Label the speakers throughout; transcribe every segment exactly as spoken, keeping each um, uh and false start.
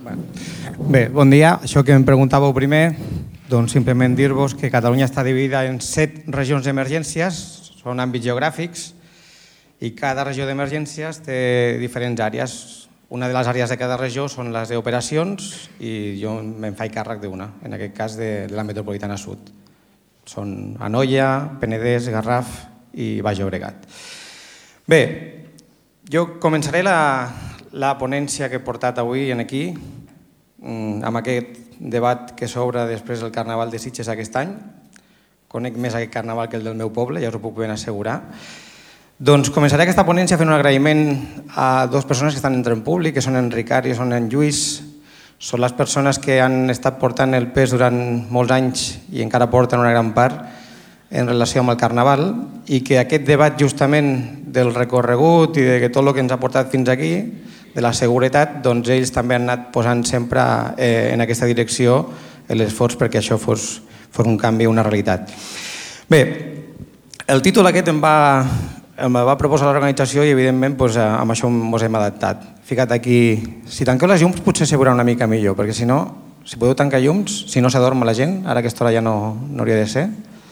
Speaker 1: Bé, bon dia. Això que em preguntàveu primer, doncs simplement dir-vos que Catalunya està dividida en set regions d'emergències, són àmbits geogràfics, i cada regió d'emergències té diferents àrees. Una de les àrees de cada regió són les d'operacions i jo me'n faig càrrec d'una, en aquest cas de la metropolitana sud. Són Anoia, Penedès, Garraf i Baix Llobregat. Bé, jo començaré la, la ponència que he portat avui aquí, amb aquest debat que s'obre després del Carnaval de Sitges aquest any. Conec més aquest carnaval que el del meu poble, ja us ho puc ben assegurar. Doncs començaré aquesta ponència fent un agraïment a dues persones que estan entrant en públic, que són en Ricard i són en Lluís. Són les persones que han estat portant el pes durant molts anys i encara porten una gran part en relació amb el Carnaval, i que aquest debat justament del recorregut i de tot el que ens ha portat fins aquí, de la seguretat, doncs ells també han anat posant sempre eh, en aquesta direcció l'esforç perquè això fos, fos un canvi, una realitat. Bé, el títol aquest em va, em va proposar l'organització i evidentment doncs, amb això ens hem adaptat. Ficat aquí, si tanqueu les llums potser se veurà una mica millor, perquè si no, si podeu tancar llums, si no s'adorma la gent, ara aquesta hora ja no, no hauria de ser.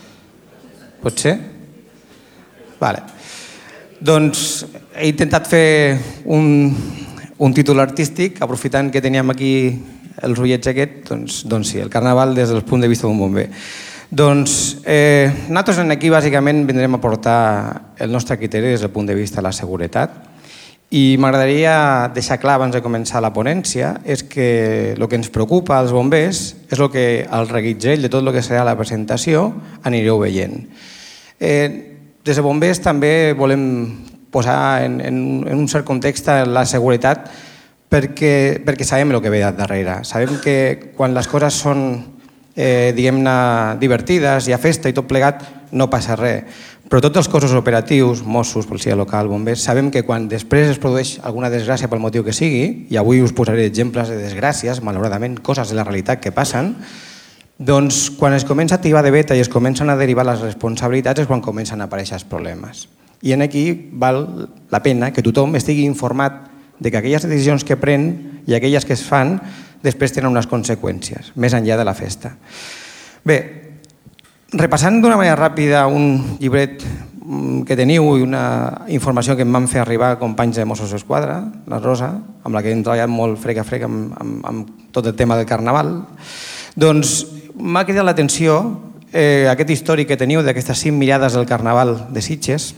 Speaker 1: Pot ser? Vale. Doncs he intentat fer un, un títol artístic, aprofitant que teníem aquí els ullets aquests, doncs, doncs sí, el Carnaval des del punt de vista d'un bomber. Doncs eh, nosaltres aquí bàsicament vindrem a portar el nostre criteri des del punt de vista de la seguretat, i m'agradaria deixar clar abans de començar la ponència és que el que ens preocupa als bombers és el que al reguitzell de tot el que serà la presentació anireu veient. Eh, des de bombers també volem posar en, en, en un cert context la seguretat perquè, perquè sabem el que ve darrere. Sabem que quan les coses són eh, diguem-ne divertides, hi ha festa i tot plegat, no passa res. Però tots els cossos operatius, Mossos, policia local, bombers, sabem que quan després es produeix alguna desgràcia pel motiu que sigui, i avui us posaré exemples de desgràcies, malauradament, coses de la realitat que passen, doncs quan es comença a activar de beta i es comencen a derivar les responsabilitats és quan comencen a aparèixer els problemes. I en aquí val la pena que tothom estigui informat de que aquelles decisions que pren i aquelles que es fan després tenen unes conseqüències, més enllà de la festa. Bé, repassant d'una manera ràpida un llibret que teniu i una informació que em van fer arribar companys de Mossos d'Esquadra, la Rosa, amb la que hem treballat molt frec a frec amb, amb, amb tot el tema del Carnaval, doncs m'ha cridat l'atenció eh, aquest històric que teniu d'aquestes cinc mirades del Carnaval de Sitges.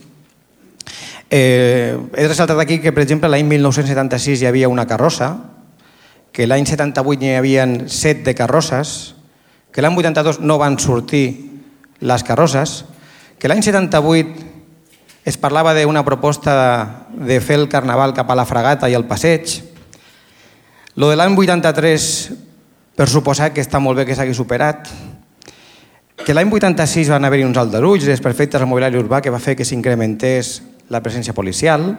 Speaker 1: Eh, he ressaltat aquí que, per exemple, l'any mil nou-cents setanta-sis hi havia una carrossa, que l'any setanta-vuit hi havia set de carrosses, que l'any vuitanta-dos no van sortir les carrosses, que l'any setanta-vuit es parlava d'una proposta de fer el Carnaval cap a la Fragata i el passeig. Lo de l'any vuitanta-tres, per suposar que està molt bé que s'hagi superat. Que l'any vuitanta-sis van haver-hi uns aldarulls desperfectes al mobiliari urbà que va fer que s'incrementés la presència policial.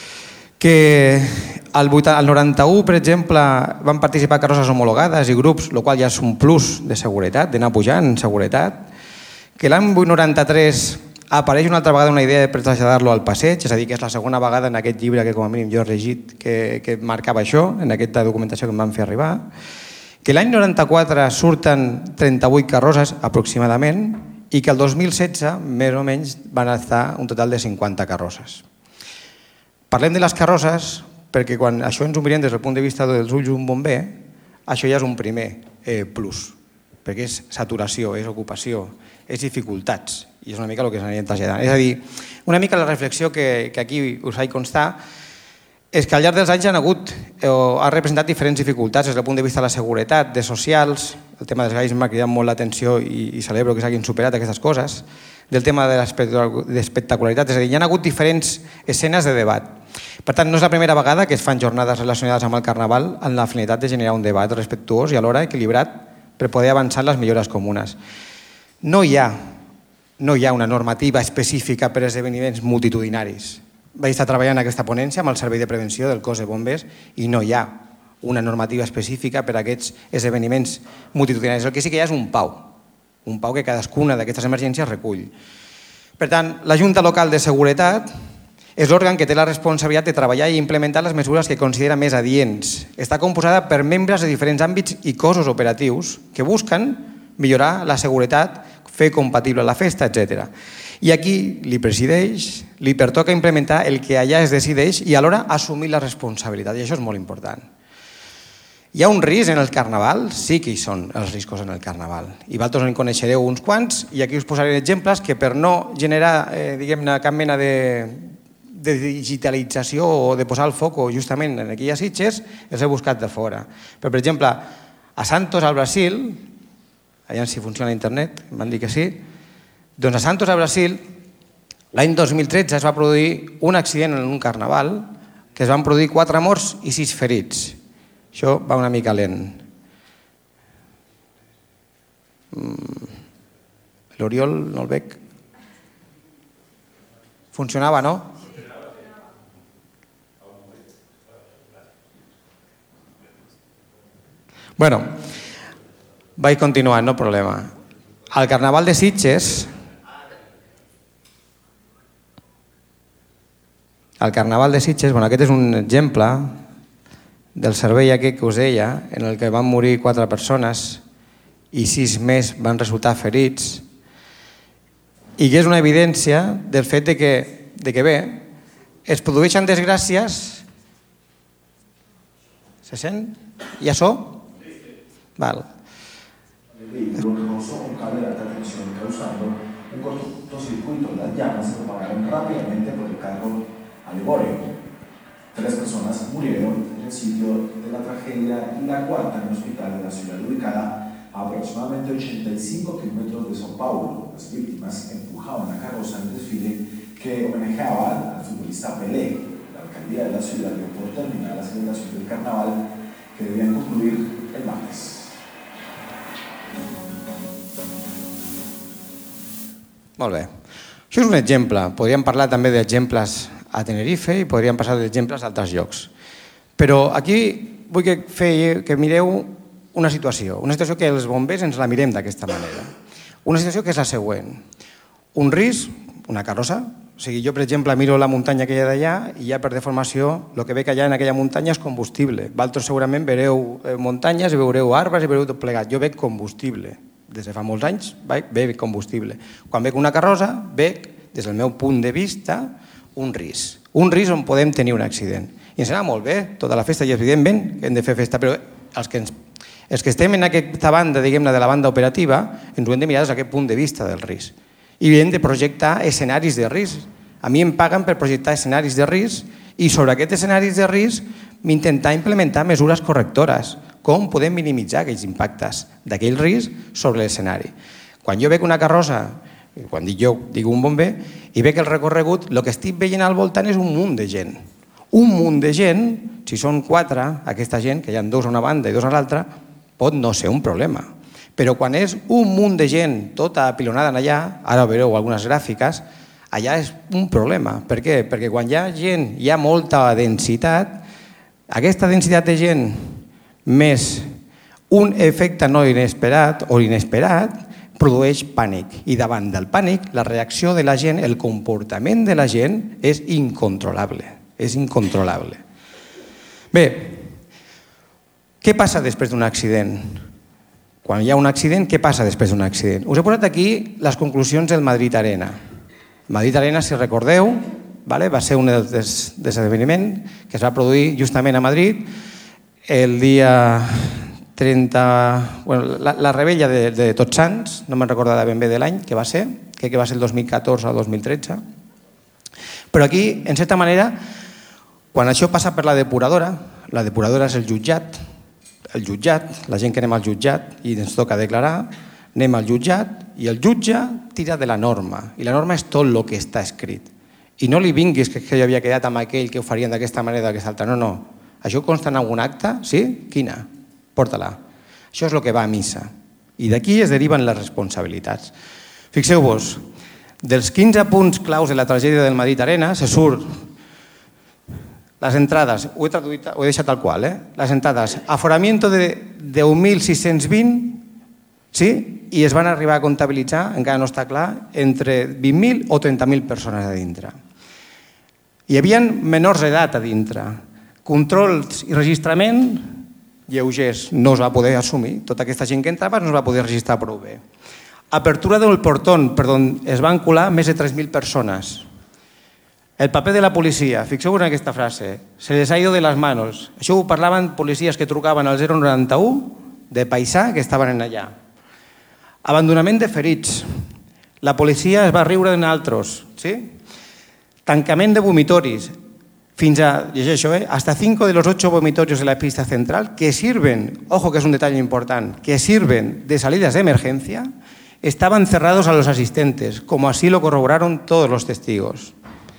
Speaker 1: Que al noranta-u, per exemple, van participar carrosses homologades i grups, el qual ja és un plus de seguretat, d'anar pujant en seguretat. Que l'any noranta-tres apareix una altra vegada una idea de traslladar-lo al passeig, és a dir, que és la segona vegada en aquest llibre que com a mínim jo he llegit que, que marcava això, en aquesta documentació que em van fer arribar. Que l'any noranta-quatre surten trenta-vuit carrosses aproximadament i que el dos mil setze més o menys van estar un total de cinquanta carrosses. Parlem de les carrosses perquè quan això ens ho mirem des del punt de vista dels ulls d'un bomber, això ja és un primer eh, plus, perquè és saturació, és ocupació, és dificultats, i és una mica el que s'aniria traslladant. És a dir, una mica la reflexió que, que aquí us faig constar és que al llarg dels anys han hagut o ha representat diferents dificultats des del punt de vista de la seguretat, de socials, el tema dels galls m'ha cridat molt l'atenció i, i celebro que s'hagin superat aquestes coses, del tema de l'espectacularitat, és a dir, hi ha hagut diferents escenes de debat. Per tant, no és la primera vegada que es fan jornades relacionades amb el Carnaval amb la finalitat de generar un debat respectuós i alhora equilibrat per poder avançar en les millores comunes. No hi ha, no hi ha una normativa específica per a esdeveniments multitudinaris. Vaig estar treballant en aquesta ponència amb el Servei de Prevenció del Cos de Bombers i no hi ha una normativa específica per a aquests esdeveniments multitudinaris. El que sí que hi ha és un pau, un pau que cadascuna d'aquestes emergències recull. Per tant, la Junta Local de Seguretat És l'òrgan que té la responsabilitat de treballar i implementar les mesures que considera més adients. Està composada per membres de diferents àmbits i cossos operatius que busquen millorar la seguretat, fer compatible la festa, etcètera. I aquí li presideix, li pertoca implementar el que allà es decideix i alhora assumir la responsabilitat, i això és molt important. Hi ha un risc en el Carnaval? Sí que hi són els riscos en el Carnaval. I vosaltres en coneixereu uns quants i aquí us posaré exemples que per no generar eh, diguem-ne cap mena de, de digitalització o de posar el foc justament en aquelles Sitges, els he buscat de fora. Però, per exemple, a Santos, al Brasil, allà si funciona internet, m'han dit que sí, doncs a Santos, al Brasil, l'any dos mil tretze es va produir un accident en un Carnaval que es van produir quatre morts i sis ferits. Això va una mica lent. L'Oriol no el veig. Funcionava, no? Bueno, vaig continuar, no problema. Al Carnaval de Sitges, al Carnaval de Sitges, bueno, aquest és un exemple del servei aquest que us deia, en el que van morir quatre persones i sis més van resultar ferits, i que és una evidència del fet de que, de que bé, es produeixen desgràcies. Se sent? Ja so? Val.
Speaker 2: Un cable de alta tensión causando un cortocircuito. Las llamas se propagaron rápidamente por el carro alegórico. Tres personas murieron en el sitio de la tragedia y la cuarta en un hospital de la ciudad ubicada a aproximadamente ochenta y cinco kilómetros de São Paulo. Las víctimas empujaban la carroza en el desfile que homenajeaba al futbolista Pelé. La alcaldía de la ciudad dio por terminar la celebración del carnaval que debían concluir el martes.
Speaker 1: Molt bé. Això és un exemple. Podríem parlar també d'exemples a Tenerife i podríem passar d'exemples a altres llocs. Però aquí vull que, fer, que mireu una situació, una situació que els bombers ens la mirem d'aquesta manera. Una situació que és la següent. Un risc, una carrossa, o sigui, jo per exemple miro la muntanya que hi ha d'allà i ja per deformació el que veig allà en aquella muntanya és combustible. Vosaltres segurament veureu muntanyes, veureu arbres i veureu tot plegat. Jo veig combustible. Des de fa molts anys veig combustible. Quan veig una carrossa veig, des del meu punt de vista, un risc. Un risc on podem tenir un accident. I ens anava molt bé, tota la festa, i evidentment que hem de fer festa, però els que, ens, els que estem en aquesta banda, diguem-ne, de la banda operativa, ens ho hem de mirar des d'aquest punt de vista del risc. I hem de projectar escenaris de risc. A mi em paguen per projectar escenaris de risc i sobre aquests escenaris de risc intentar implementar mesures correctores. Com podem minimitzar aquells impactes d'aquell risc sobre l'escenari. Quan jo veig una carrossa, quan dic jo, dic un bomber, i veig el recorregut, el que estic veient al voltant és un munt de gent. Un munt de gent, si són quatre, aquesta gent, que hi ha dos a una banda i dos a l'altra, pot no ser un problema. Però quan és un munt de gent tota apilonada allà, ara veureu algunes gràfiques, allà és un problema. Per què? Perquè quan hi ha gent, hi ha molta densitat, aquesta densitat de gent més un efecte no inesperat o inesperat produeix pànic. I davant del pànic, la reacció de la gent, el comportament de la gent és incontrolable. És incontrolable. Bé, què passa després d'un accident? Quan hi ha un accident, què passa després d'un accident? Us he posat aquí les conclusions del Madrid Arena. Madrid Arena, si recordeu, va ser un dels esdeveniments que es va produir justament a Madrid el dia trenta... Bueno, la, la rebella de, de Tots Sants, no me'n recordarà ben bé de l'any que va ser, crec que va ser el dos mil catorze o dos mil tretze. Però aquí, en certa manera, quan això passa per la depuradora, la depuradora és el jutjat, el jutjat, la gent que anem al jutjat i ens toca declarar, anem al jutjat i el jutge tira de la norma. I la norma és tot el que està escrit. I no li vinguis que jo havia quedat amb aquell que ho farien d'aquesta manera o d'aquesta altra. No, no. Això consta en algun acte? Sí? Quina? Porta-la. Això és el que va a missa. I d'aquí es deriven les responsabilitats. Fixeu-vos, dels quinze punts claus de la tragèdia del Madrid Arena se surt les entrades, ho he traduït, ho he deixat tal qual, eh? Les entrades, aforamiento de deu mil sis-cents vint, sí? I es van arribar a comptabilitzar, encara no està clar, entre vint mil o trenta mil persones a dintre. Hi havia menors d'edat a dintre. Controls i registrament lleugers, no es va poder assumir. Tota aquesta gent que entrava no es va poder registrar prou bé. Apertura del portón, per on es van colar més de tres mil persones. El paper de la policia, fixeu-vos en aquesta frase, se les ha ido de las manos. Això ho parlaven policies que trucaven al zero noranta u de paisà que estaven allà. Abandonament de ferits. La policia es va riure en altres. ¿Sí? Tancament de vomitoris. Fins a, llegeixo, eh, hasta cinco de los ocho vomitorios de la pista central que sirven, ojo que es un detalle importante, que sirven de salidas de emergencia, estaban cerrados a los asistentes, como así lo corroboraron todos los testigos.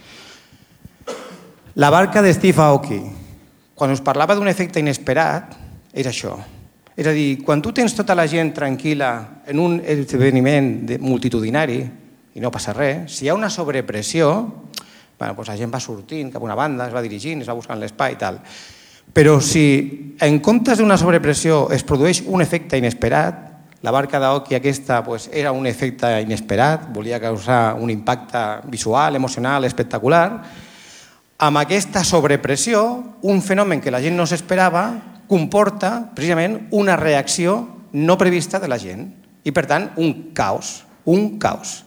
Speaker 1: La barca de Steve Aoki. Quan us parlava d'un efecte inesperat, és això. És a dir, quan tu tens tota la gent tranquil·la en un esdeveniment multitudinari i no passa res, si hi ha una sobrepressió, bueno, doncs la gent va sortint cap a una banda, es va dirigint, es va buscant l'espai i tal. Però si en comptes d'una sobrepressió es produeix un efecte inesperat, la barca d'Aoki aquesta pues, era un efecte inesperat, volia causar un impacte visual, emocional, espectacular, amb aquesta sobrepressió, un fenomen que la gent no s'esperava comporta precisament una reacció no prevista de la gent i, per tant, un caos, un caos.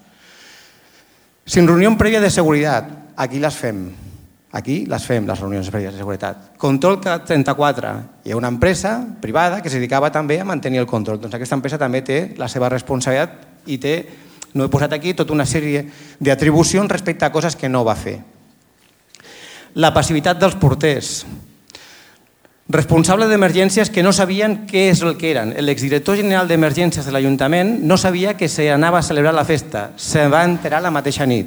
Speaker 1: Sin reunió prèvia de seguretat, aquí les fem. Aquí les fem, les reunions prèvies de seguretat. Control trenta-quatre. Hi ha una empresa privada que es dedicava també a mantenir el control. Doncs aquesta empresa també té la seva responsabilitat i té, no he posat aquí, tota una sèrie d'atribucions respecte a coses que no va fer. La passivitat dels porters. Responsable d'emergències que no sabien què és el que eren. L'exdirector general d'emergències de l'Ajuntament no sabia que s'anava a celebrar la festa. Se va enterar la mateixa nit.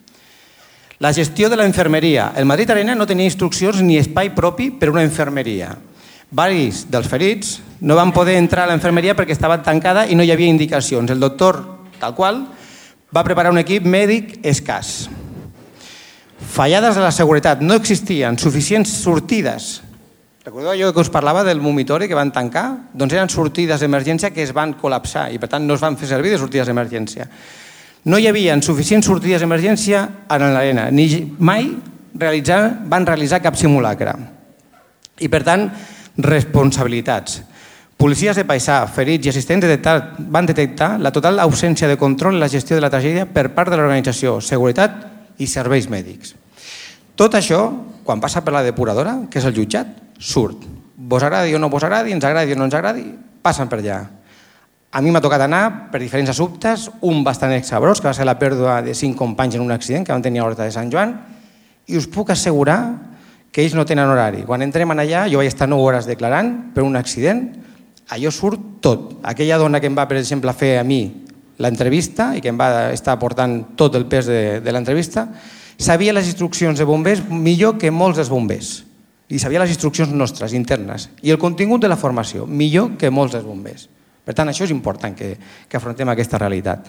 Speaker 1: La gestió de la infermeria. El Madrid Arena no tenia instruccions ni espai propi per una infermeria. Varis dels ferits no van poder entrar a la infermeria perquè estava tancada i no hi havia indicacions. El doctor, tal qual, va preparar un equip mèdic escàs. Fallades de la seguretat. No existien suficients sortides. Recordeu allò que us parlava del vomitori que van tancar? Doncs eren sortides d'emergència que es van col·lapsar i per tant no es van fer servir de sortides d'emergència. No hi havia suficients sortides d'emergència a l'arena, ni mai realitzar, van realitzar cap simulacre. I per tant, responsabilitats. Policies de paisà, ferits i assistents detectat, van detectar la total ausència de control en la gestió de la tragèdia per part de l'organització, seguretat i serveis mèdics. Tot això, quan passa per la depuradora, que és el jutjat, surt. Vos agradi o no vos agradi, ens agradi o no ens agradi, passen per allà. A mi m'ha tocat anar per diferents assumptes, un bastant exabrós, que va ser la pèrdua de cinc companys en un accident que van tenir a l'Horta de Sant Joan, i us puc assegurar que ells no tenen horari. Quan entrem allà, jo vaig estar nou hores declarant per un accident, allò surt tot. Aquella dona que em va, per exemple, fer a mi l'entrevista i que em va estar portant tot el pes de, de l'entrevista, sabia les instruccions de bombers millor que molts dels bombers. I sabia les instruccions nostres, internes. I el contingut de la formació, millor que molts dels bombers. Per tant, això és important que, que afrontem aquesta realitat.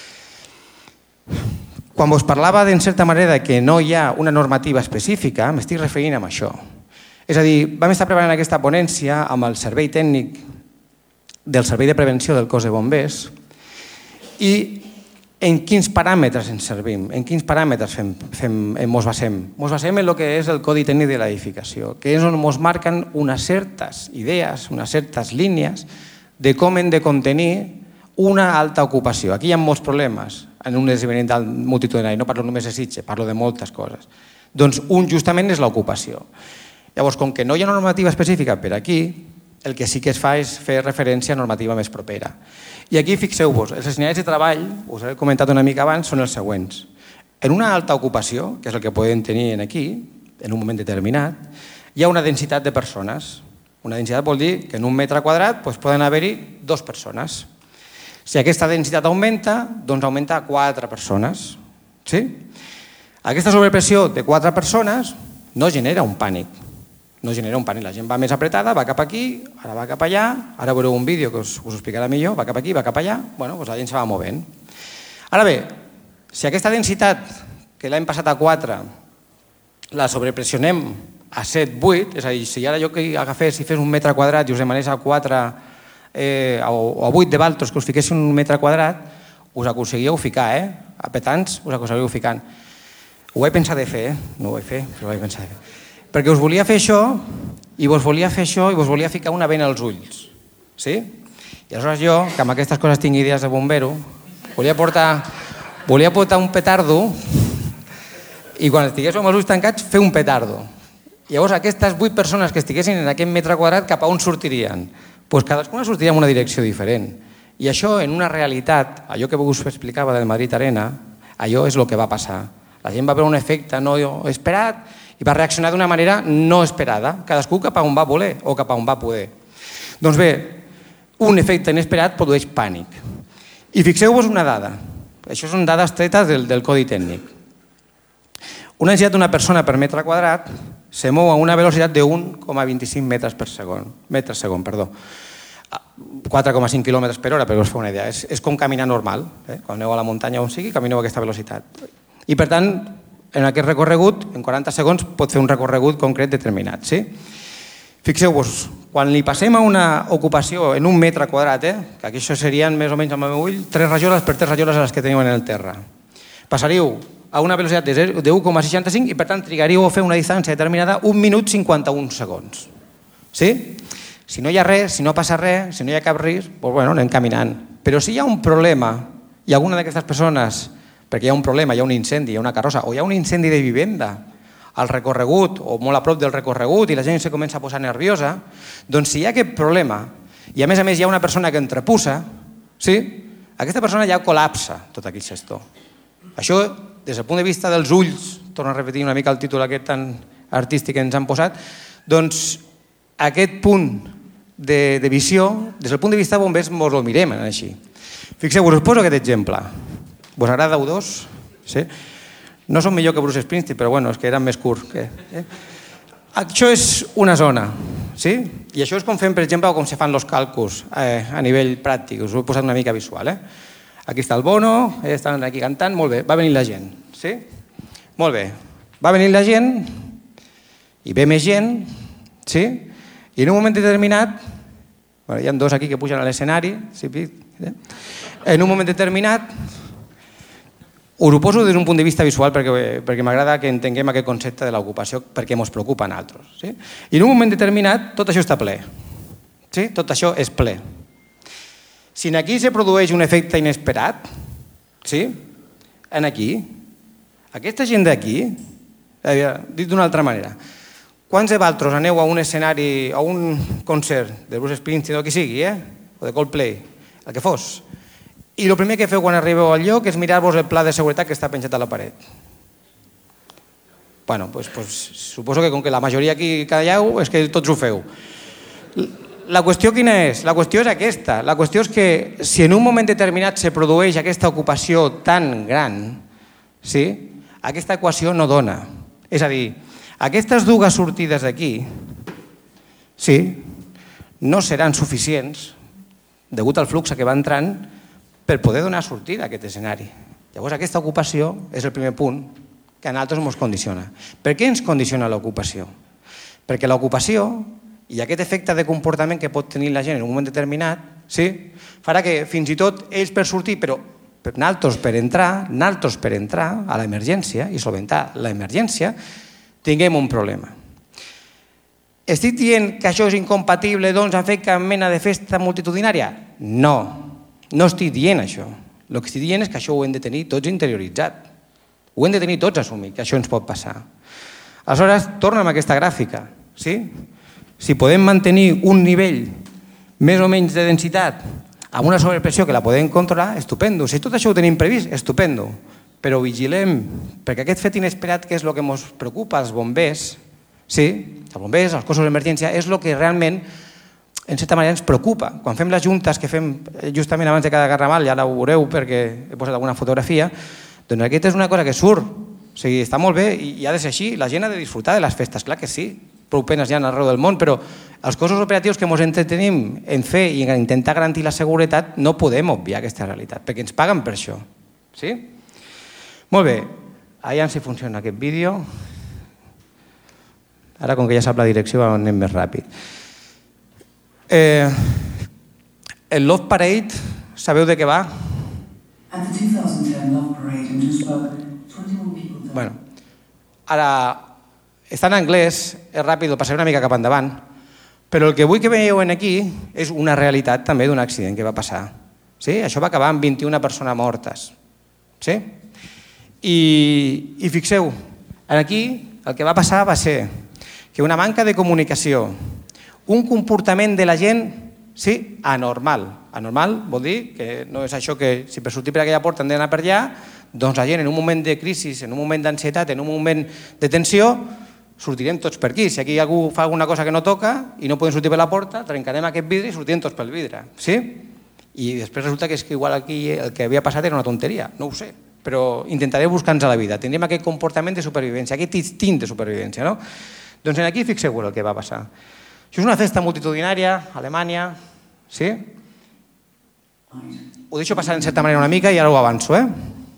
Speaker 1: Quan vos parlava, en certa manera, que no hi ha una normativa específica, m'estic referint a això. És a dir, vam estar preparant aquesta ponència amb el servei tècnic del Servei de Prevenció del Cos de Bombers i en quins paràmetres ens servim, en quins paràmetres fem, fem, ens basem. Ens basem en el que és el Codi Tècnic de l'Edificació, que és on ens marquen unes certes idees, unes certes línies de com hem de contenir una alta ocupació. Aquí hi ha molts problemes en un esdeveniment multitudinari, no parlo només de Sitges, parlo de moltes coses. Doncs un justament és l'ocupació. Llavors, com que no hi ha normativa específica per aquí, el que sí que es fa és fer referència a normativa més propera. I aquí fixeu-vos, els escenaris de treball, us he comentat una mica abans, són els següents. En una alta ocupació, que és el que podem tenir aquí, en un moment determinat, hi ha una densitat de persones. Una densitat vol dir que en un metre quadrat doncs poden haver-hi dues persones. Si aquesta densitat augmenta, doncs augmenta a quatre persones. Sí? Aquesta sobrepressió de quatre persones no genera un pànic. No genera un pànic. La gent va més apretada, va cap aquí, ara va cap allà, ara veureu un vídeo que us, us explicarà millor, va cap aquí, va cap allà, bueno, doncs la gent se va movent. Ara bé, si aquesta densitat, que l'hem passat a quatre, la sobrepressionem a set, vuit, és a dir, si ara jo que agafés i fes un metre quadrat i us demanés a quatre eh, o a vuit de valtros que us fiquessin un metre quadrat, us aconseguíeu ficar, eh? A petants us aconseguíeu ficant. Ho vaig pensar de fer, eh? No ho vaig fer, però ho vaig pensar de fer. Perquè us volia fer això, i vos volia fer això, i vos volia ficar una vena als ulls. Sí? I aleshores jo, que amb aquestes coses tinc idees de bombero, volia portar, volia portar un petardo, i quan estigués amb els ulls tancats, fer un petardo. Llavors, aquestes vuit persones que estiguessin en aquest metre quadrat, cap a on sortirien? Doncs cadascuna sortiria en una direcció diferent. I això, en una realitat, allò que us explicava del Madrid Arena, allò és el que va passar. La gent va veure un efecte no esperat i va reaccionar d'una manera no esperada, cadascú cap a on va voler o cap a on va poder. Doncs bé, un efecte inesperat produeix pànic. I fixeu-vos una dada. Això són dades tretes del, del codi tècnic. Una densitat d'una persona per metre quadrat se mou a una velocitat de un coma vint-i-cinc metres per segon. Metres segon, perdó. quatre coma cinc quilòmetres per hora, per us fer una idea. És, és com caminar normal. Eh? Quan aneu a la muntanya on sigui, camineu a aquesta velocitat. I per tant, en aquest recorregut, en quaranta segons, pot fer un recorregut concret determinat. Sí? Fixeu-vos, quan li passem a una ocupació en un metre quadrat, eh, que aquí això serien més o menys amb el meu ull, tres rajoles per tres rajoles a les que teniu en el terra. Passaríeu a una velocitat de un coma seixanta-cinc i per tant trigaríeu a fer una distància determinada un minut cinquanta-un segons. Sí? Si no hi ha res, si no passa res, si no hi ha cap risc, doncs bueno, anem caminant. Però si hi ha un problema i alguna d'aquestes persones, perquè hi ha un problema, hi ha un incendi, hi ha una carrossa, o hi ha un incendi de vivenda al recorregut o molt a prop del recorregut i la gent se comença a posar nerviosa, doncs si hi ha aquest problema i a més a més hi ha una persona que entrepussa, sí? Aquesta persona ja col·lapsa tot aquell sector. Això, des del punt de vista dels ulls, torno a repetir una mica el títol aquest tan artístic que ens han posat, doncs aquest punt de, de visió, des del punt de vista bombers, ens ho mirem així. Fixeu-vos, us poso aquest exemple. Vos agrada U dos? Sí? No som millor que Bruce Springsteen, però bueno, és que eren més curts. Que, eh? Això és una zona, sí? I això és com fem, per exemple, com se fan els càlculs eh, a nivell pràctic. Us ho he posat una mica visual. Eh? Aquí està el Bono, eh, estan aquí cantant, molt bé, va venir la gent. Sí? Molt bé, va venir la gent i ve més gent, sí? I en un moment determinat, bueno, hi ha dos aquí que pugen a l'escenari, sí? eh? En un moment determinat, us ho poso des d'un punt de vista visual perquè, perquè m'agrada que entenguem aquest concepte de l'ocupació perquè ens preocupa a nosaltres. Sí? I en un moment determinat tot això està ple. Sí? Tot això és ple. Si aquí se produeix un efecte inesperat, sí? En aquí, aquesta gent d'aquí, dit d'una altra manera, quants de vosaltres aneu a un escenari, a un concert de Bruce Springsteen o qui sigui, eh? O de Coldplay, el que fos, i el primer que feu quan arribeu al lloc és mirar-vos el pla de seguretat que està penjat a la paret. Bueno, doncs, doncs, suposo que com que la majoria aquí calleu és que tots ho feu. La qüestió quina és? La qüestió és aquesta. La qüestió és que si en un moment determinat se produeix aquesta ocupació tan gran, sí, aquesta equació no dona. És a dir, aquestes dues sortides d'aquí, sí, no seran suficients, degut al flux que va entrant, per poder donar sortida a aquest escenari. Llavors, aquesta ocupació és el primer punt que a nosaltres ens condiciona. Per què ens condiciona l'ocupació? Perquè l'ocupació i aquest efecte de comportament que pot tenir la gent en un moment determinat, sí, farà que fins i tot ells per sortir, però nosaltres per entrar, nosaltres per entrar a l'emergència i solventar l'emergència, tinguem un problema. Estic dient que això és incompatible doncs, amb fer cap mena de festa multitudinària? No. No estic dient això. El que estic dient és que això ho hem de tenir tots interioritzat. Ho hem de tenir tots assumit, que això ens pot passar. Aleshores, torna amb aquesta gràfica. Sí? Si podem mantenir un nivell més o menys de densitat amb una sobrepressió que la podem controlar, estupendo. Si tot això ho tenim previst, estupendo. Però vigilem, perquè aquest fet inesperat, que és el que ens preocupa als bombers, sí, els bombers, els cossos d'emergència, és el que realment en certa manera ens preocupa. Quan fem les juntes que fem justament abans de cada Carnaval, ja la veureu perquè he posat alguna fotografia, doncs aquesta és una cosa que surt. O sigui, està molt bé i ha de ser així. La gent ha de disfrutar de les festes, clar que sí. Prou penes hi ha arreu del món, però els cossos operatius que ens entretenim en fer i en intentar garantir la seguretat no podem obviar aquesta realitat, perquè ens paguen per això. Sí? Molt bé. Aviam si funciona aquest vídeo. Ara, com que ja sap la direcció, anem més ràpid. Eh, el Love Parade, sabeu de què va? Bueno, Ara, està en anglès, és ràpid, el passaré una mica cap endavant, però el que vull que veieu aquí és una realitat també d'un accident que va passar. Sí? Això va acabar amb vint-i-una persones mortes. Sí? I, i fixeu, aquí el que va passar va ser que una manca de comunicació, un comportament de la gent, sí, anormal. Anormal vol dir que no és això que si per sortir per aquella porta hem d'anar per allà, doncs la gent en un moment de crisi, en un moment d'ansietat, en un moment de tensió, sortirem tots per aquí. Si aquí algú fa alguna cosa que no toca i no podem sortir per la porta, trencarem aquest vidre i sortirem tots pel vidre. Sí? I després resulta que és que igual aquí el que havia passat era una tonteria, no ho sé, però intentaré buscar-nos a la vida. Tindrem aquest comportament de supervivència, aquest instint de supervivència, no? Doncs aquí fixeu el que va passar. Això és una festa multitudinària, a Alemanya, sí? Ho deixo passar en certa manera una mica i ara ho avanço, eh?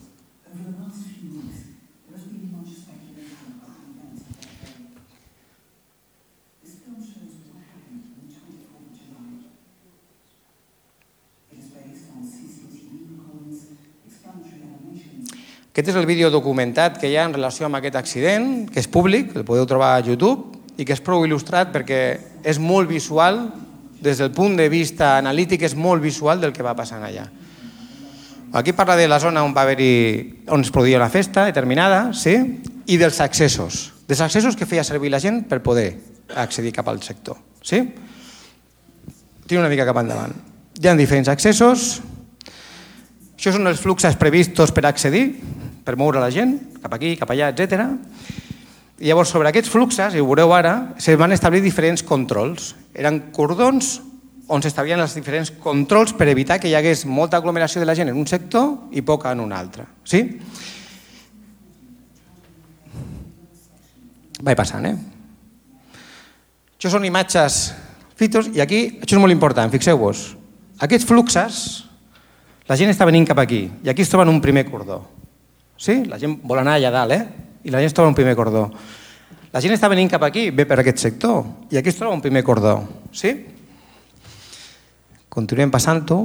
Speaker 1: Aquest és el vídeo documentat que hi ha en relació amb aquest accident, que és públic, el podeu trobar a YouTube, i que és prou il·lustrat perquè és molt visual, des del punt de vista analític és molt visual del que va passant allà. Aquí parla de la zona on va haver-hi, on es produïa la festa determinada, sí? I dels accessos, dels accessos que feia servir la gent per poder accedir cap al sector. Sí? Tiro una mica cap endavant. Hi ha diferents accessos. Això són els fluxos previstos per accedir, per moure la gent, cap aquí, cap allà, etcètera. I llavors, sobre aquests fluxos, i ho veureu ara, se van establir diferents controls. Eren cordons on s'establien els diferents controls per evitar que hi hagués molta aglomeració de la gent en un sector i poca en un altre. Sí? Vaig passant, eh? Això són imatges fitos i aquí, això és molt important, fixeu-vos. Aquests fluxos, la gent està venint cap aquí i aquí es troba en un primer cordó. Sí? La gent vol anar allà dalt, eh? I la gent es troba en un primer cordó. La gent està venint cap aquí, ve per aquest sector, i aquí es troba un primer cordó. Sí? Continuem passant-ho.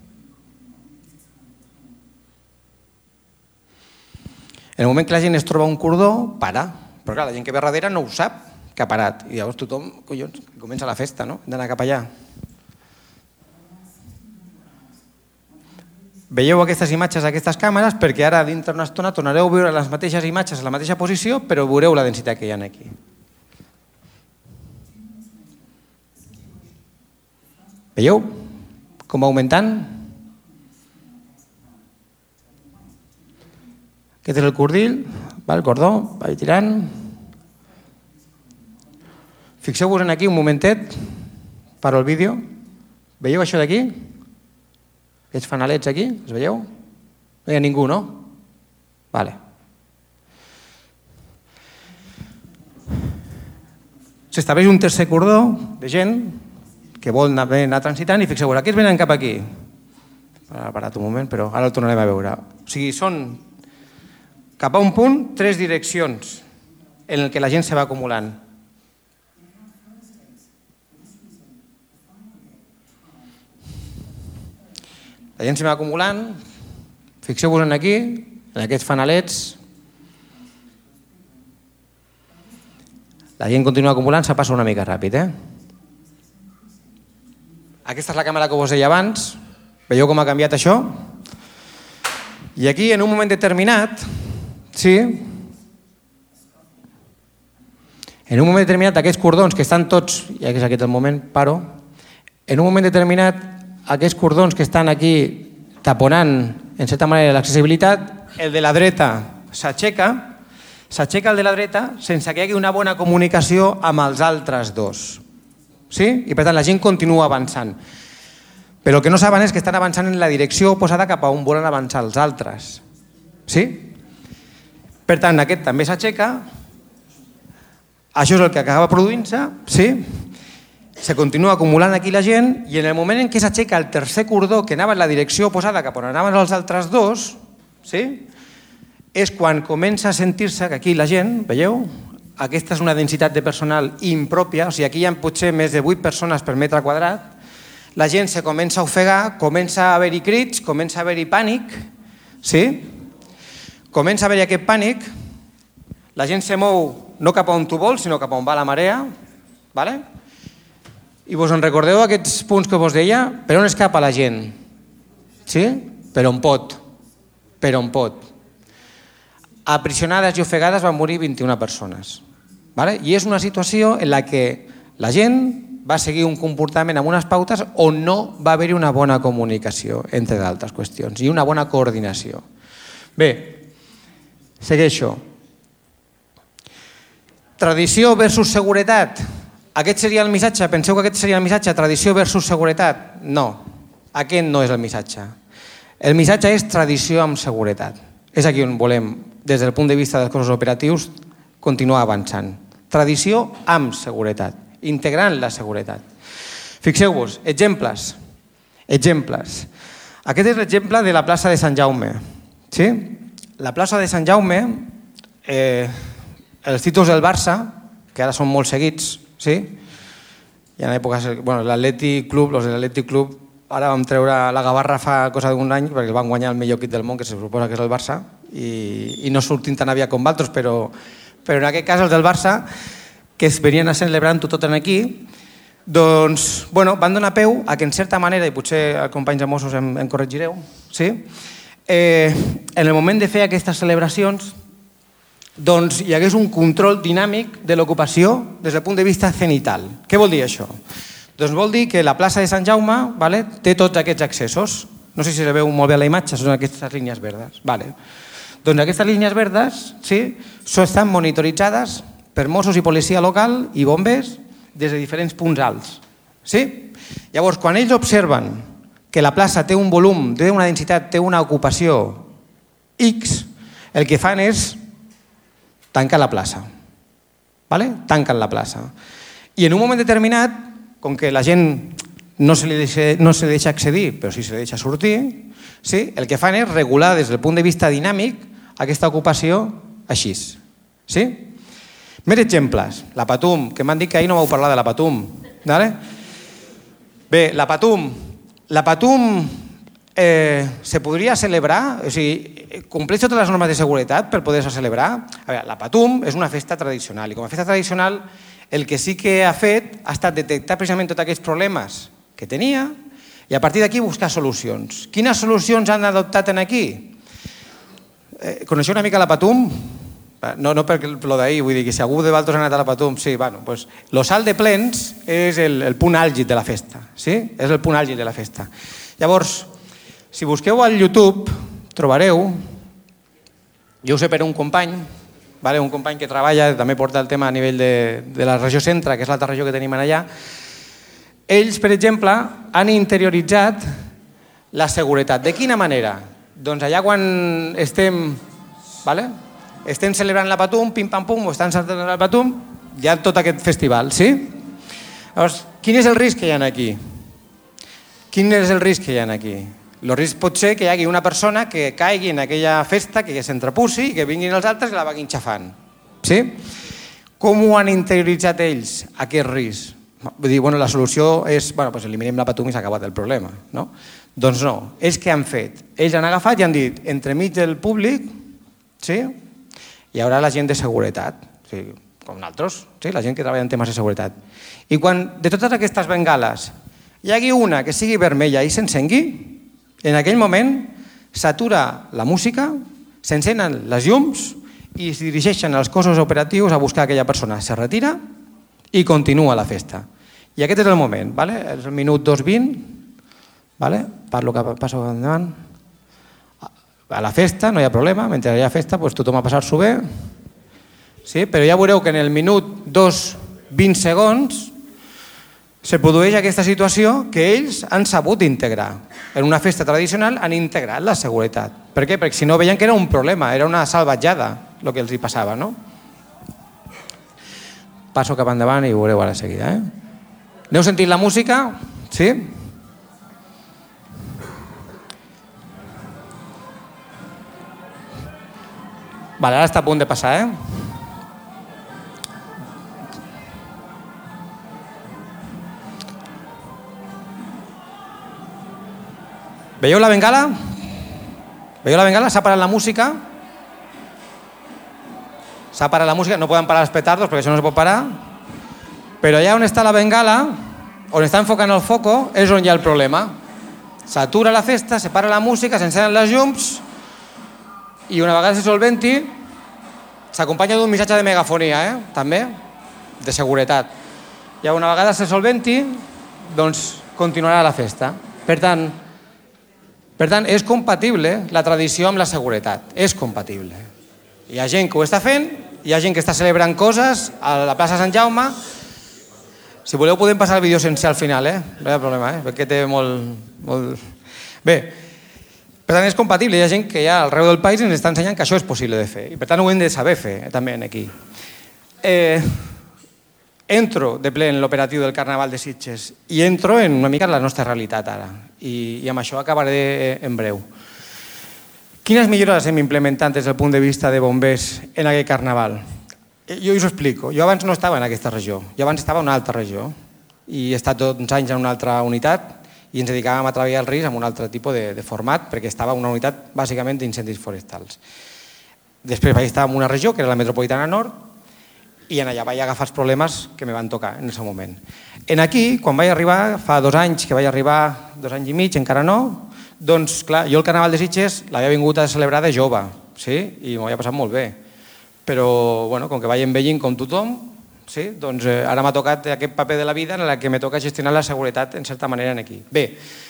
Speaker 1: En el moment que la gent es troba un cordó, para. Però clar, la gent que ve darrere no ho sap, que ha parat. I llavors tothom, collons, comença la festa, no? Hem d'anar cap allà. Veieu aquestes imatges d'aquestes càmeres perquè ara dintre d'una estona tornareu a veure les mateixes imatges a la mateixa posició, però veureu la densitat que hi ha aquí. Veieu com va augmentant? Aquest és el cordill, el cordó, va tirant. Fixeu-vos en aquí un momentet, paro el vídeo. Veieu això d'aquí? Aquests fanalets aquí, els veieu? No hi ha ningú, no? Vale. S'estableix un tercer cordó de gent que vol anar, anar transitant i fixeu-vos, aquests venen cap aquí. Ara ha parat un moment, però ara el tornarem a veure. O sigui, són cap a un punt, tres direccions en què la gent se va acumulant. La gent s'hi va acumulant, fixeu-vos aquí, en aquests fanalets. La gent continua acumulant, se passa una mica ràpid, eh? Aquesta és la càmera que us deia abans, veieu com ha canviat això? I aquí, en un moment determinat, sí, en un moment determinat, aquests cordons que estan tots, ja que és aquest el moment, paro, en un moment determinat, aquests cordons que estan aquí taponant, en certa manera, l'accessibilitat, el de la dreta s'aixeca, s'aixeca el de la dreta sense que hi hagi una bona comunicació amb els altres dos. Sí? I per tant la gent continua avançant. Però el que no saben és que estan avançant en la direcció oposada cap a on volen avançar els altres. Sí? Per tant, aquest també s'aixeca, això és el que acaba produint-se, sí? Se continua acumulant aquí la gent i en el moment en què s'aixeca el tercer cordó que anava en la direcció oposada cap on anaven els altres dos, sí? És quan comença a sentir-se que aquí la gent, veieu? Aquesta és una densitat de personal impròpia, o sigui, aquí hi ha potser més de vuit persones per metre quadrat, la gent se comença a ofegar, comença a haver-hi crits, comença a haver-hi pànic, sí? Comença a haver-hi aquest pànic, la gent se mou no cap on tu vols, sinó cap on va la marea, vale? I vos en recordeu aquests punts que vos deia? Per on escapa la gent? Sí? Per on pot. Per on pot. Aprisionades i ofegades van morir vint-i-una persones. Vale? I és una situació en la que la gent va seguir un comportament amb unes pautes on no va haver-hi una bona comunicació, entre d'altres qüestions, i una bona coordinació. Bé, segueixo. Tradició versus seguretat. Aquest seria el missatge? Penseu que aquest seria el missatge? Tradició versus seguretat? No, aquest no és el missatge. El missatge és tradició amb seguretat. És aquí on volem, des del punt de vista dels cossos operatius, continuar avançant. Tradició amb seguretat, integrant la seguretat. Fixeu-vos, exemples. Exemples. Aquest és l'exemple de la plaça de Sant Jaume. Sí? La plaça de Sant Jaume, eh, els títols del Barça, que ara són molt seguits, sí? I en èpoques, bueno, l'Atlètic Club, els de l'Atlètic Club, ara vam treure la gavarra fa cosa d'un any perquè van guanyar el millor equip del món, que se suposa que és el Barça, i, i no sortint tan aviat com altres, però, però en aquest cas els del Barça, que es venien a celebrant-ho tot aquí, doncs, bueno, van donar peu a que en certa manera, i potser els companys de Mossos em, em corregireu, sí? eh, en el moment de fer aquestes celebracions, doncs hi hagués un control dinàmic de l'ocupació des del punt de vista cenital. Què vol dir això? Doncs vol dir que la plaça de Sant Jaume, vale, té tots aquests accessos. No sé si se veu molt bé la imatge, són aquestes línies verdes. Vale. Doncs aquestes línies verdes, sí, estan monitoritzades per Mossos i policia local i bombers des de diferents punts alts. Sí? Llavors, quan ells observen que la plaça té un volum, té una densitat, té una ocupació X, el que fan és tancar la plaça. Vale? Tanquen la plaça. I en un moment determinat, com que la gent no se li deixa, no se li deixa accedir, però sí se li deixa sortir, sí? El que fan és regular des del punt de vista dinàmic aquesta ocupació així. Sí? Més exemples. La Patum, que m'han dit que ahir no vau parlar de la Patum. Vale? Bé, la Patum. La Patum eh, se podria celebrar, o sigui, compleix totes les normes de seguretat per poder-se celebrar. A veure, la Patum és una festa tradicional i com a festa tradicional el que sí que ha fet ha estat detectar precisament tots aquests problemes que tenia i a partir d'aquí buscar solucions. Quines solucions han adoptat en aquí? Eh, coneixeu una mica la Patum? No, no per lo d'ahir, vull dir que si algú de vosaltres ha anat a la Patum, sí, bueno, pues, lo salt de plens és el, el punt àlgid de la festa, sí? És el punt àlgid de la festa. Llavors, si busqueu al YouTube, trobareu, jo ho sé per un company, vale? Un company que treballa, també porta el tema a nivell de, de la regió centre, que és l'altra regió que tenim allà. Ells, per exemple, han interioritzat la seguretat. De quina manera? Doncs allà quan estem, vale? estem celebrant la Patum, pim-pam-pum, o estan saltant la Patum, hi ha tot aquest festival, sí? Llavors, quin és el risc que hi ha aquí? Quin és el risc que hi ha aquí? El risc pot ser que hi hagi una persona que caigui en aquella festa, que s'entrepussi i que vinguin els altres i la vagin xafant. Sí? Com ho han interioritzat ells, aquest risc? Vull dir, bueno, la solució és, bueno, doncs eliminem la Patum i s'ha acabat el problema, no? Doncs no, ells què han fet? Ells han agafat i han dit, entremig del públic, sí? Hi haurà la gent de seguretat, sí, com nosaltres, sí? La gent que treballa en temes de seguretat. I quan de totes aquestes bengales hi hagi una que sigui vermella i s'encengui, en aquell moment s'atura la música, s'encenen les llums i es dirigeixen els cossos operatius a buscar aquella persona. Se retira i continua la festa. I aquest és el moment, vale? És el minut dos vint, vale? Parlo cap, passo endavant. A la festa no hi ha problema, mentre hi ha festa doncs tothom a passar-s'ho bé, sí? Però ja veureu que en el minut dos vint segons se produeix aquesta situació que ells han sabut integrar. En una festa tradicional han integrat la seguretat. Per què? Perquè si no veien que era un problema, era una salvatjada el que els hi passava, no? Passo cap endavant i ho veureu ara seguida. Eh? N'heu sentit la música? Sí? Vale, ara està a punt de passar, eh? Veieu la bengala? Veieu la bengala? S'ha parat la música? s'ha parat la música, no poden parar els petardos perquè això no es pot parar, però allà on està la bengala, on està enfocant el foco, és on hi ha el problema. S'atura la festa, se para la música, s'encenen les llums i una vegada se solventi s'acompanya d'un missatge de megafonia, eh? també, de seguretat. I una vegada se solventi, doncs continuarà la festa. Per tant, per tant, és compatible la tradició amb la seguretat. És compatible. Hi ha gent que ho està fent, hi ha gent que està celebrant coses a la plaça Sant Jaume. Si voleu podem passar el vídeo sense al final, eh? No hi ha problema, eh? Perquè té molt... molt... Bé, per tant és compatible. Hi ha gent que ja arreu del país ens està ensenyant que això és possible de fer. I per tant ho hem de saber fer, eh? també aquí. Eh... Entro de ple en l'operatiu del Carnaval de Sitges i entro en una mica en la nostra realitat ara i, i amb això acabaré en breu. Quines millores hem implementat des del punt de vista de bombers en aquest Carnaval? Jo us ho explico. Jo abans no estava en aquesta regió, jo abans estava en una altra regió i he estat tots anys en una altra unitat i ens dedicàvem a treballar el risc amb un altre tipus de, de format perquè estava en una unitat bàsicament d'incendis forestals. Després vaig estar en una regió que era la Metropolitana Nord i en allà vaig agafar els problemes que me van tocar en aquest moment. En aquí, quan vaig arribar, fa dos anys que vaig arribar, dos anys i mig, encara no, doncs clar, jo el Carnaval de Sitges l'havia vingut a celebrar de jove, sí? I m'ho havia passat molt bé. Però, bueno, com que vaig envellint com tothom, sí? Doncs eh, ara m'ha tocat aquest paper de la vida en el que me toca gestionar la seguretat en certa manera en aquí. Bé,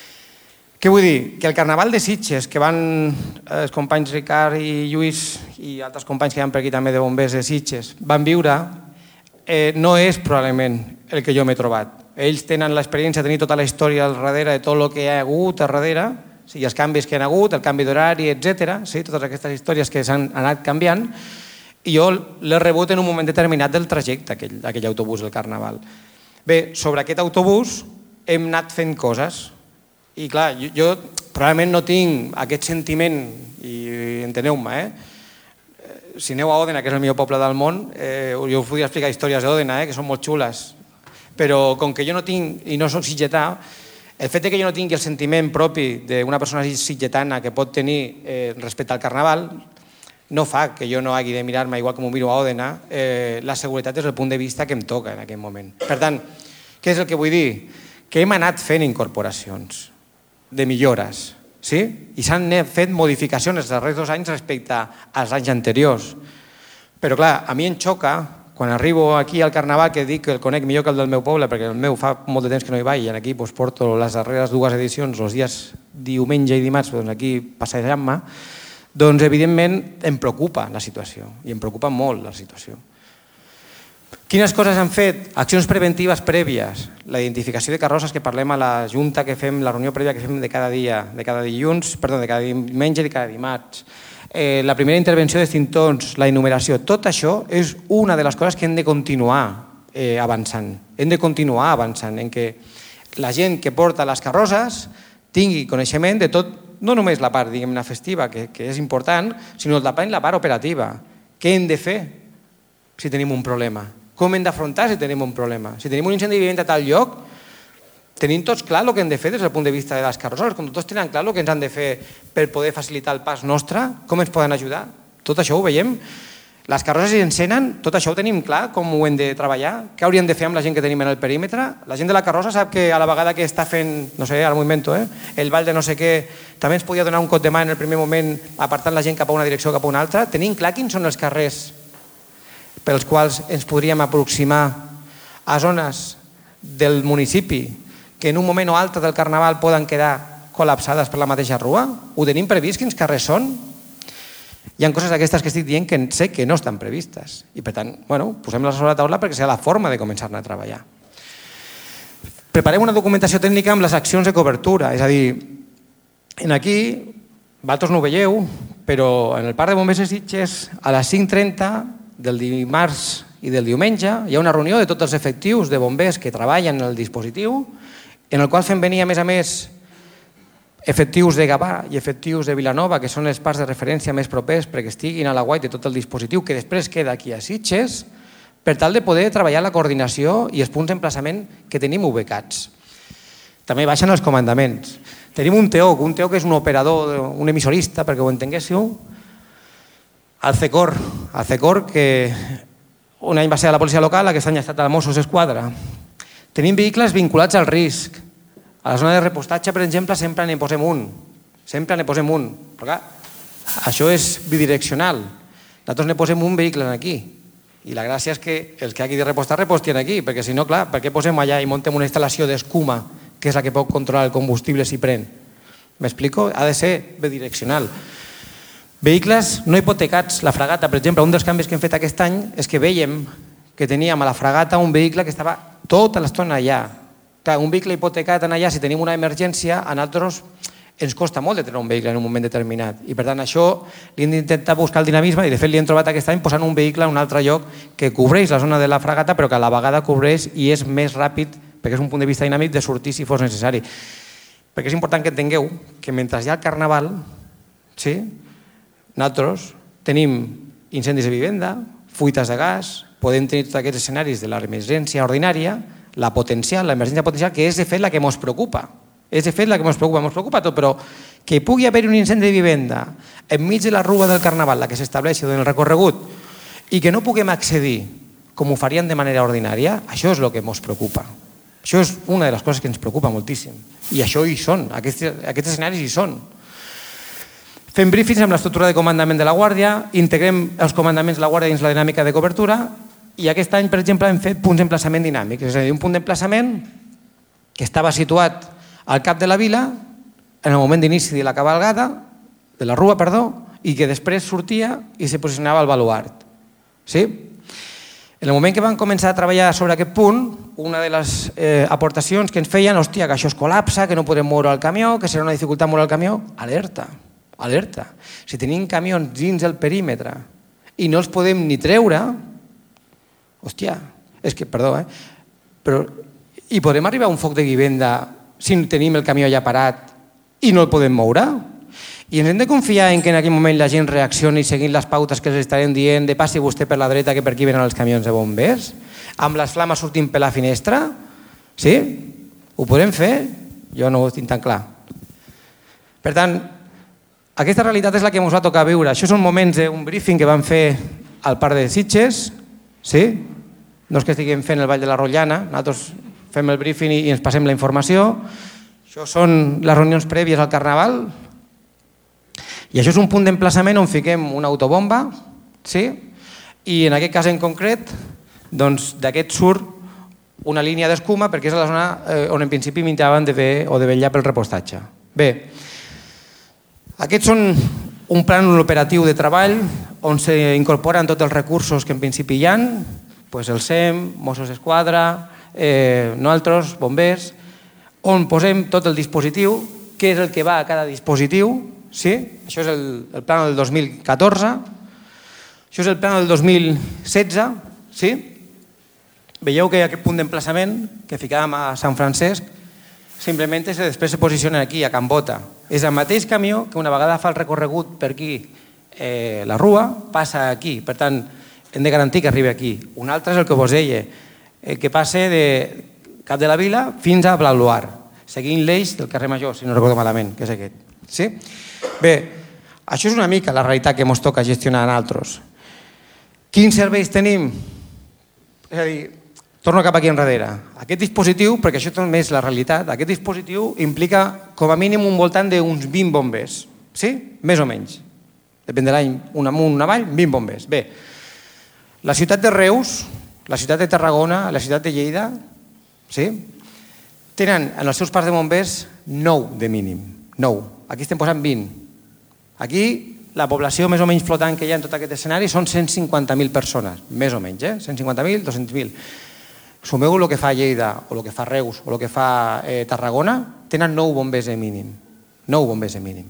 Speaker 1: què vull dir? Que el Carnaval de Sitges, que van els companys Ricard i Lluís i altres companys que hi ha per aquí també de bombers de Sitges, van viure, eh, no és probablement el que jo m'he trobat. Ells tenen l'experiència de tenir tota la història al darrere de tot el que hi ha hagut al darrere, sí, els canvis que hi ha hagut, el canvi d'horari, etcètera, sí, totes aquestes històries que s'han anat canviant, i jo l'he rebut en un moment determinat del trajecte, aquell, aquell autobús del Carnaval. Bé, sobre aquest autobús hem anat fent coses, i clar, jo, jo probablement no tinc aquest sentiment, i enteneu-me, eh? Si aneu a Òdena, que és el millor poble del món, eh, jo us podria explicar històries d'Òdena, eh, que són molt xules, però com que jo no tinc, i no soc sitgetà, el fet que jo no tingui el sentiment propi d'una persona sitgetana que pot tenir eh, respecte al Carnaval, no fa que jo no hagi de mirar-me igual com ho miro a Òdena, eh, la seguretat és el punt de vista que em toca en aquest moment. Per tant, què és el que vull dir? Que hem anat fent incorporacions de millores, sí? I s'han fet modificacions els darrers dos anys respecte als anys anteriors. Però clar, a mi em xoca, quan arribo aquí al Carnaval, que dic que el conec millor que el del meu poble, perquè el meu fa molt de temps que no hi vaig, i aquí doncs, porto les darreres dues edicions, els dies diumenge i dimarts, doncs, aquí passejant-me, doncs evidentment em preocupa la situació, i em preocupa molt la situació. Quines coses han fet? Accions preventives prèvies, la identificació de carrosses que parlem a la junta que fem, la reunió prèvia que fem de cada dia, de cada dilluns, perdó, de cada diumenge i de cada dimarts. Eh, la primera intervenció d'extintors, la enumeració, tot això és una de les coses que hem de continuar eh, avançant. Hem de continuar avançant en què la gent que porta les carrosses tingui coneixement de tot, no només la part, diguem-ne, festiva, que, que és important, sinó també la part operativa. Què hem de fer si tenim un problema? Com hem d'afrontar si tenim un problema? Si tenim un incendi vivent a tal lloc, tenim tots clar el que hem de fer des del punt de vista de les carrosses, com tots tenen clar el que ens han de fer per poder facilitar el pas nostre, com ens poden ajudar, tot això ho veiem. Les carrosses s'encenen, tot això ho tenim clar, com ho hem de treballar, què hauríem de fer amb la gent que tenim en el perímetre. La gent de la carrossa sap que a la vegada que està fent, no sé, ara m'ho invento, eh, el ball de no sé què, també ens podia donar un cop de mà en el primer moment apartant la gent cap a una direcció o cap a una altra. Tenim clar quins són els carrers pels quals ens podríem aproximar a zones del municipi que en un moment o altre del Carnaval poden quedar col·lapsades per la mateixa rua? Ho tenim previst quins carrers són? Hi ha coses d'aquestes que estic dient que sé que no estan previstes i per tant, bueno, posem-les sobre la taula perquè sigui la forma de començar-ne a treballar. Preparem una documentació tècnica amb les accions de cobertura, és a dir, en aquí, vosaltres no ho veieu, però en el Parc de Bombers de Sitges a les cinc trenta del dimarts i del diumenge hi ha una reunió de tots els efectius de bombers que treballen en el dispositiu, en el qual fem venir a més a més efectius de Gavà i efectius de Vilanova, que són els parcs de referència més propers perquè estiguin a la guai de tot el dispositiu que després queda aquí a Sitges, per tal de poder treballar la coordinació i els punts d'emplaçament que tenim ubicats. També baixen els comandaments. Tenim un T E O C, un T E O C que és un operador, un emissorista, perquè ho entenguéssiu, al CECOR, al CECOR, que un any va ser a la policia local, aquest any ha estat a Mossos d'Esquadra. Tenim vehicles vinculats al risc. A la zona de repostatge, per exemple, sempre n'hi posem un. Sempre n'hi posem un. Però clar, això és bidireccional. Nosaltres n'hi posem un vehicle aquí. I la gràcia és que els que hagi de repostar, repostien aquí, perquè si no, clar, per què posem allà i muntem una instal·lació d'escuma, que és la que pot controlar el combustible si pren? M'explico? Ha de ser bidireccional. Vehicles no hipotecats. La fragata, per exemple, un dels canvis que hem fet aquest any és que vèiem que teníem a la fragata un vehicle que estava tota l'estona allà. Clar, un vehicle hipotecat allà, si tenim una emergència, a nosaltres ens costa molt de tenir un vehicle en un moment determinat. I per tant, això li hem d'intentar buscar el dinamisme i de fet li hem trobat aquest any posant un vehicle a un altre lloc que cobreix la zona de la fragata però que a la vegada cobreix i és més ràpid, perquè és un punt de vista dinàmic, de sortir si fos necessari. Perquè és important que entengueu que mentre hi ha el carnaval, sí, nosaltres tenim incendis de vivenda, fuites de gas, podem tenir tots aquests escenaris de l'emergència ordinària, la potencial, l'emergència potencial, que és de fet la que ens preocupa. És de fet la que ens preocupa, ens preocupa tot, però que hi pugui haver un incendi de vivenda enmig de la rua del carnaval, la que s'estableix en el recorregut, i que no puguem accedir com ho faríem de manera ordinària, això és el que ens preocupa. Això és una de les coses que ens preocupa moltíssim. I això hi són, aquests, aquests escenaris hi són. Fem briefings amb l'estructura de comandament de la Guàrdia, integrem els comandaments de la Guàrdia dins la dinàmica de cobertura i aquest any, per exemple, hem fet punts d'emplaçament dinàmics, és a dir, un punt d'emplaçament que estava situat al cap de la vila en el moment d'inici de la cavalgada, de la rua, perdó, i que després sortia i se posicionava al baluart. Sí? En el moment que vam començar a treballar sobre aquest punt, una de les eh, aportacions que ens feien, hòstia, que això es col·lapsa, que no podem moure el camió, que serà una dificultat moure el camió, alerta, alerta. Si tenim camions dins el perímetre i no els podem ni treure, hòstia, és que, perdó, eh, però hi podem arribar a un foc de vivenda si tenim el camió ja parat i no el podem moure? I ens hem de confiar en que en aquell moment la gent reaccioni seguint les pautes que els estarem dient de passi vostè per la dreta que per aquí venen els camions de bombers? Amb les flames sortint per la finestra? Sí? Ho podem fer? Jo no ho tinc tan clar. Per tant, aquesta realitat és la que ens va tocar viure. Això són moments d'un briefing que vam fer al Parc de Sitges, sí? No és que estiguem fent el Vall de la Rotllana, nosaltres fem el briefing i ens passem la informació. Això són les reunions prèvies al Carnaval. I això és un punt d'emplaçament on fiquem una autobomba, sí? I en aquest cas en concret, doncs d'aquest surt una línia d'escuma perquè és la zona on en principi m'integraven de fer o de vetllar pel repostatge. Bé, aquests són un plànol operatiu de treball on s'incorporen tots els recursos que en principi hi ha, doncs el S E M, Mossos d'Esquadra, Eh, nosaltres, bombers, on posem tot el dispositiu, què és el que va a cada dispositiu, sí? Això és el, el plan del dos mil catorze, això és el plan del dos mil setze, sí? Veieu que aquest punt d'emplaçament que ficàvem a Sant Francesc simplement és que després se posiciona aquí, a Can Bota. És el mateix camió que una vegada fa el recorregut per aquí, eh, la rua, passa aquí. Per tant, hem de garantir que arribi aquí. Un altre és el que vos deia, que passa de Cap de la Vila fins a Blauluar, seguint l'eix del carrer Major, si no recordo malament, que és aquest. Sí? Bé, això és una mica la realitat que ens toca gestionar a nosaltres. Quins serveis tenim? És a dir, torno cap aquí enrere. Aquest dispositiu, perquè això també és la realitat, aquest dispositiu implica com a mínim un voltant d'uns vint bombers. Sí? Més o menys. Depèn de l'any, un amunt, un avall, vint bombers. Bé, la ciutat de Reus, la ciutat de Tarragona, la ciutat de Lleida, sí? Tenen en els seus parcs de bombers nou de mínim, nou. Aquí estem posant vint. Aquí la població més o menys flotant que hi ha en tot aquest escenari són cent cinquanta mil persones, més o menys, eh? cent cinquanta mil, dos-cents mil. Sumeu el que fa Lleida, o el que fa Reus, o el que fa eh, Tarragona, tenen nou bombers de mínim. Nou bombers de mínim.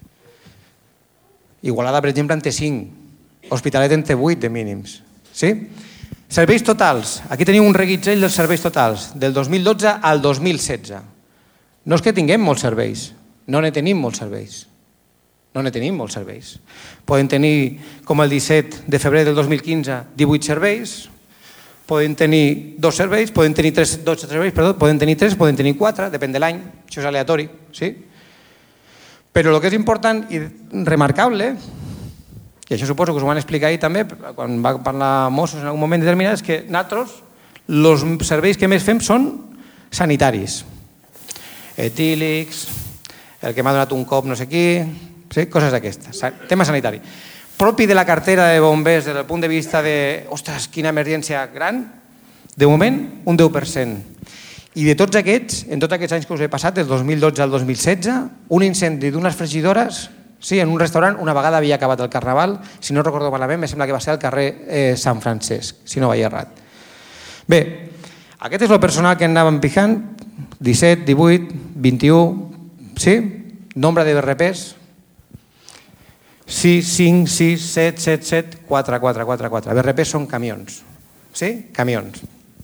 Speaker 1: Igualada, per exemple, en té cinc. Hospitalet en té vuit de mínims. Sí? Serveis totals. Aquí teniu un reguitzell dels serveis totals, del dos mil dotze al dos mil setze. No és que tinguem molts serveis, no ne tenim molts serveis. No ne tenim molts serveis. Poden tenir, com el disset de febrer del dos mil quinze, divuit serveis, poden tenir dos serveis, poden tenir tres, dotze serveis, perdó, poden tenir tres, poden tenir quatre, depèn de l'any, això és aleatori, sí? Però el que és important i remarcable i això suposo que us ho van explicar ahir també, quan va parlar Mossos en algun moment determinat, és que nosaltres, els serveis que més fem són sanitaris. Etílics, el que m'ha donat un cop no sé qui, sí? Coses d'aquestes, tema sanitari. Propi de la cartera de bombers, des del punt de vista de, ostres, quina emergència gran, de moment, un deu per cent. I de tots aquests, en tots aquests anys que us he passat, del dos mil dotze al dos mil setze, un incendi d'unes fregidores, sí, en un restaurant, una vegada havia acabat el Carnaval, si no recordo malament, em sembla que va ser al carrer eh, Sant Francesc, si no vaig errat. Bé, aquest és el personal que anàvem picant, disset, divuit, vint-i-u, sí? Nombre de B R Ps, sis, cinc, sis, set, set, set, quatre, quatre, quatre, quatre. B R Ps són camions, sí? Camions.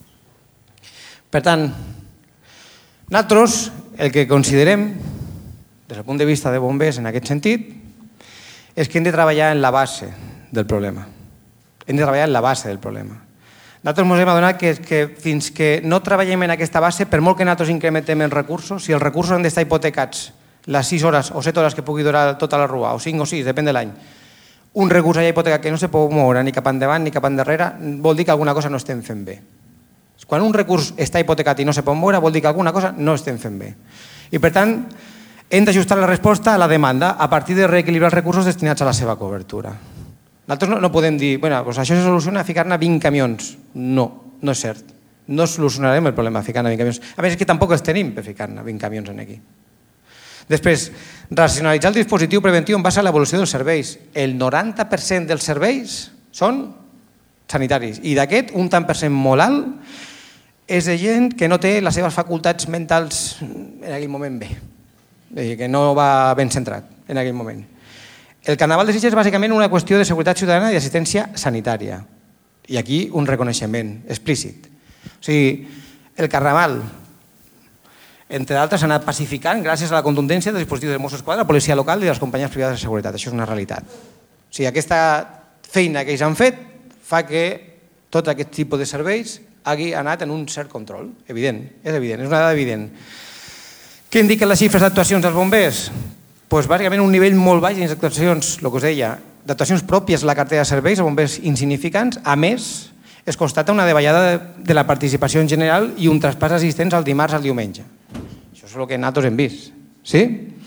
Speaker 1: Per tant, nosaltres el que considerem, des del punt de vista de bombers en aquest sentit, és que hem de treballar en la base del problema. Hem de treballar en la base del problema. Nosaltres ens hem adonat que, que fins que no treballem en aquesta base, per molt que nosaltres incrementem els recursos, si els recursos han d'estar hipotecats les sis hores o set hores que pugui durar tota la rua, o cinc o sis, depèn de l'any, un recurs allà hipotecat que no se pot moure ni cap endavant ni cap endarrere, vol dir que alguna cosa no estem fent bé. Quan un recurs està hipotecat i no se pot moure, vol dir que alguna cosa no estem fent bé. I per tant, hem d'ajustar la resposta a la demanda a partir de reequilibrar els recursos destinats a la seva cobertura. Nosaltres no, no podem dir, bueno, doncs això se soluciona a ficar-ne vint camions. No, no és cert. No solucionarem el problema ficant-ne vint camions. A més, és que tampoc els tenim per ficar-ne vint camions aquí. Després, racionalitzar el dispositiu preventiu en base a l'evolució dels serveis. El noranta per cent dels serveis són sanitaris i d'aquest un tant per cent molt alt és de gent que no té les seves facultats mentals en aquell moment bé, que no va ben centrat en aquell moment. El Carnaval de Sitges és bàsicament una qüestió de seguretat ciutadana i assistència sanitària. I aquí un reconeixement explícit. O sigui, el Carnaval, entre d'altres, s'ha anat pacificant gràcies a la contundència dels dispositius de Mossos d'Esquadra, la policia local i les companyies privades de seguretat. Això és una realitat. O sigui, aquesta feina que ells han fet fa que tot aquest tipus de serveis hagi anat en un cert control. Evident, és evident, és una dada evident. Què indiquen les xifres d'actuacions dels bombers? Doncs bàsicament un nivell molt baix d'actuacions, el que us deia, d'actuacions pròpies a la cartera de serveis, a bombers insignificants. A més, es constata una davallada de la participació en general i un traspàs d'assistents al dimarts al diumenge. Això és el que nosaltres hem vist. Sí?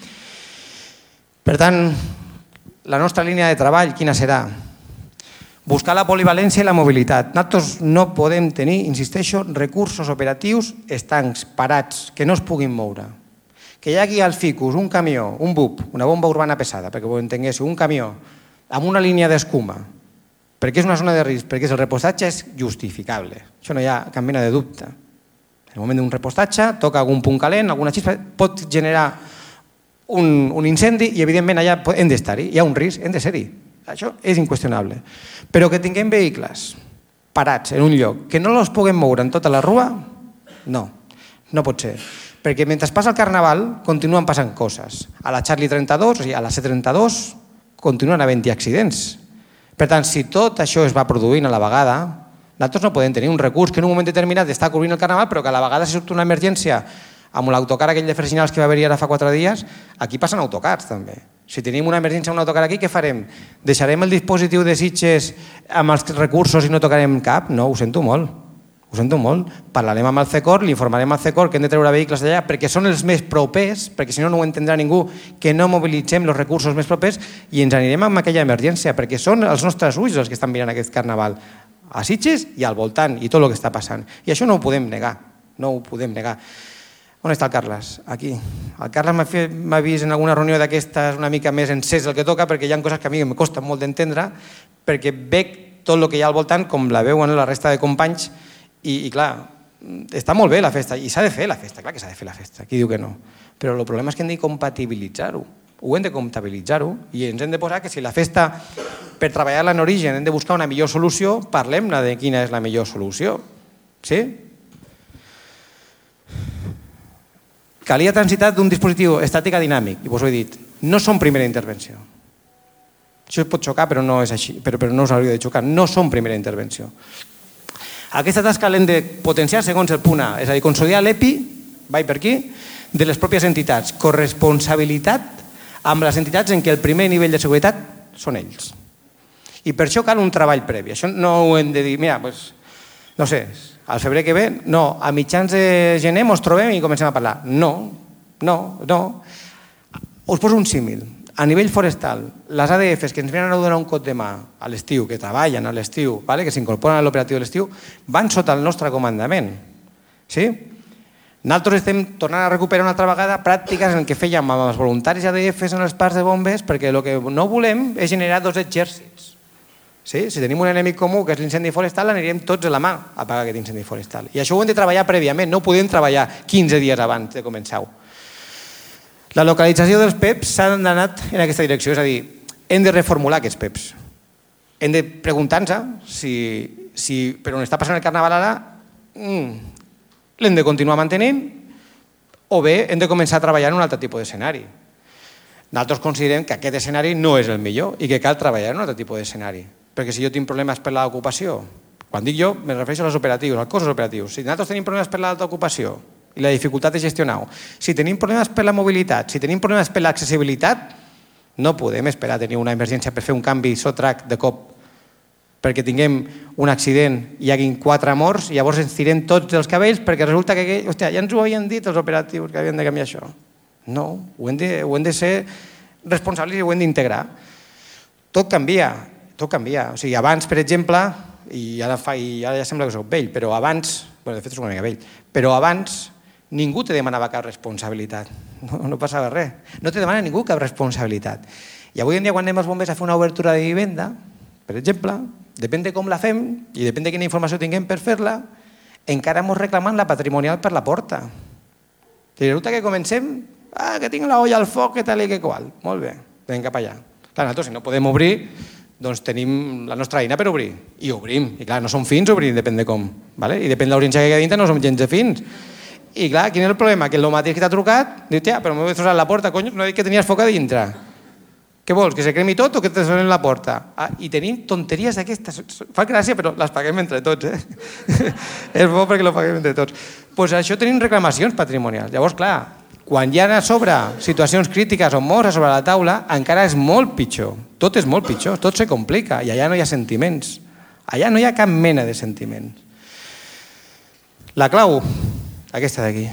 Speaker 1: Per tant, la nostra línia de treball, quina serà? Buscar la polivalència i la mobilitat. Nosaltres no podem tenir, insisteixo, recursos operatius estancs, parats, que no es puguin moure. Que hi hagi al ficus un camió, un B U P, una bomba urbana pesada, perquè ho entenguéssiu, un camió amb una línia d'escuma, perquè és una zona de risc, perquè el repostatge és justificable. Això no hi ha cap mena de dubte. En el moment d'un repostatge, toca algun punt calent, alguna xispa, pot generar un, un incendi i evidentment allà hem d'estar-hi, hi ha un risc, hem de ser-hi. Això és inqüestionable. Però que tinguem vehicles parats en un lloc, que no els puguem moure en tota la rua, no, no pot ser. Perquè mentre passa el Carnaval continuen passant coses. A la Charlie trenta-dos, o sigui, a la C trenta-dos, continuen havent-hi accidents. Per tant, si tot això es va produint a la vegada, nosaltres no podem tenir un recurs que en un moment determinat està cobrint el Carnaval, però que a la vegada si surt una emergència amb l'autocar aquell de Freginals que va haver-hi ara fa quatre dies, aquí passen autocars també. Si tenim una emergència amb un autocar aquí, què farem? Deixarem el dispositiu de Sitges amb els recursos i no tocarem cap? No, ho sento molt. Ho sento molt. Parlarem amb el C E C O R, li informarem al C E C O R que hem de treure vehicles d'allà perquè són els més propers, perquè si no no ho entendrà ningú, que no mobilitzem els recursos més propers i ens anirem amb aquella emergència, perquè són els nostres ulls els que estan mirant aquest Carnaval, a Sitges i al voltant, i tot el que està passant. I això no ho podem negar, no ho podem negar. On està el Carles? Aquí. El Carles m'ha vist en alguna reunió d'aquestes una mica més encès el que toca, perquè hi ha coses que a mi em costa molt d'entendre, perquè veig tot el que hi ha al voltant, com la veuen la resta de companys, i, i clar, està molt bé la festa, i s'ha de fer la festa, clar que s'ha de fer la festa, qui diu que no? Però el problema és que hem de compatibilitzar-ho, ho hem de comptabilitzar-ho, i ens hem de posar que si la festa, per treballar-la en origen, hem de buscar una millor solució, parlem-ne de quina és la millor solució, sí? Calia transitar d'un dispositiu estàtic a dinàmic, i vos ho he dit, no són primera intervenció. Això es pot xocar, però no és així, però, però no us hauria de xocar, no són primera intervenció. Aquesta tasca l'hem de potenciar segons el punt A, és a dir, consolidar l'E P I, vaig per aquí, de les pròpies entitats, corresponsabilitat amb les entitats en què el primer nivell de seguretat són ells. I per això cal un treball previ. Això no ho hem de dir, mira, doncs, no sé, al febrer que ve, no, a mitjans de gener ens trobem i comencem a parlar. No, no, no. Us poso un símil. A nivell forestal, les A D Fs que ens venen a donar un cop de mà a l'estiu, que treballen a l'estiu, que s'incorporen a l'operatiu de l'estiu, van sota el nostre comandament. Sí? Nosaltres estem tornant a recuperar una altra vegada pràctiques en què fèiem amb els voluntaris A D Fs en els parcs de bombers, perquè el que no volem és generar dos exèrcits. Sí? Si tenim un enemic comú, que és l'incendi forestal, anirem tots de la mà a apagar aquest incendi forestal. I això ho hem de treballar prèviament, no ho podem treballar quinze dies abans de començar-ho. La localització dels P E Ps s'ha anat en aquesta direcció, és a dir, hem de reformular aquests P E Ps. Hem de preguntar-nos si, si per on està passant el carnaval ara mm, l'hem de continuar mantenint o bé hem de començar a treballar en un altre tipus d'escenari. Nosaltres considerem que aquest escenari no és el millor i que cal treballar en un altre tipus d'escenari. Perquè si jo tinc problemes per l'ocupació, quan dic jo, me refereixo als operatius, als cossos operatius. Si nosaltres tenim problemes per l'alta ocupació i la dificultat de gestionar-ho, si tenim problemes per la mobilitat, si tenim problemes per l'accessibilitat, no podem esperar a tenir una emergència per fer un canvi sotrac de cop perquè tinguem un accident i hi hagin quatre morts i llavors ens tirem tots els cabells perquè resulta que, hòstia, ja ens ho havien dit els operatius que havien de canviar això. No, ho hem de, ho hem de ser responsables i ho hem d'integrar. Tot canvia, tot canvia. O sigui, abans, per exemple, i ara, fa, i ara ja sembla que soc vell, però abans, bueno, de fet soc una mica vell, però abans ningú te demanava cap responsabilitat. No, no passava res. No te demana ningú cap responsabilitat. I avui en dia, quan anem als bombers a fer una obertura de vivenda, per exemple, depèn de com la fem i depèn de quina informació tinguem per fer-la, encara ens reclamant la patrimonial per la porta. I resulta que comencem, ah, que tinc la olla al foc, que tal i que qual. Molt bé, anem cap allà. Clar, nosaltres, si no podem obrir, doncs tenim la nostra eina per obrir. I obrim. I clar, no som fins, obrim, depèn de com. Vale? I depèn de l'urgència que hi ha dintre, no som gens de fins. I clar, quin és el problema? Que el mateix que t'ha trucat, diu, tia, però m'he posat la porta, cony, no he dit que tenies foc a dintre. Què vols, que se cremi tot o que te sonen la porta? Ah, i tenim tonteries d'aquestes. Fa gràcia, però les paguem entre tots. Eh? És bo perquè lo paguem entre tots. Doncs pues això tenim reclamacions patrimonials. Llavors, clar, quan hi ha a sobre situacions crítiques o morts a sobre la taula, encara és molt pitjor. Tot és molt pitjor, tot se complica i allà no hi ha sentiments. Allà no hi ha cap mena de sentiments. La clau, aquesta d'aquí.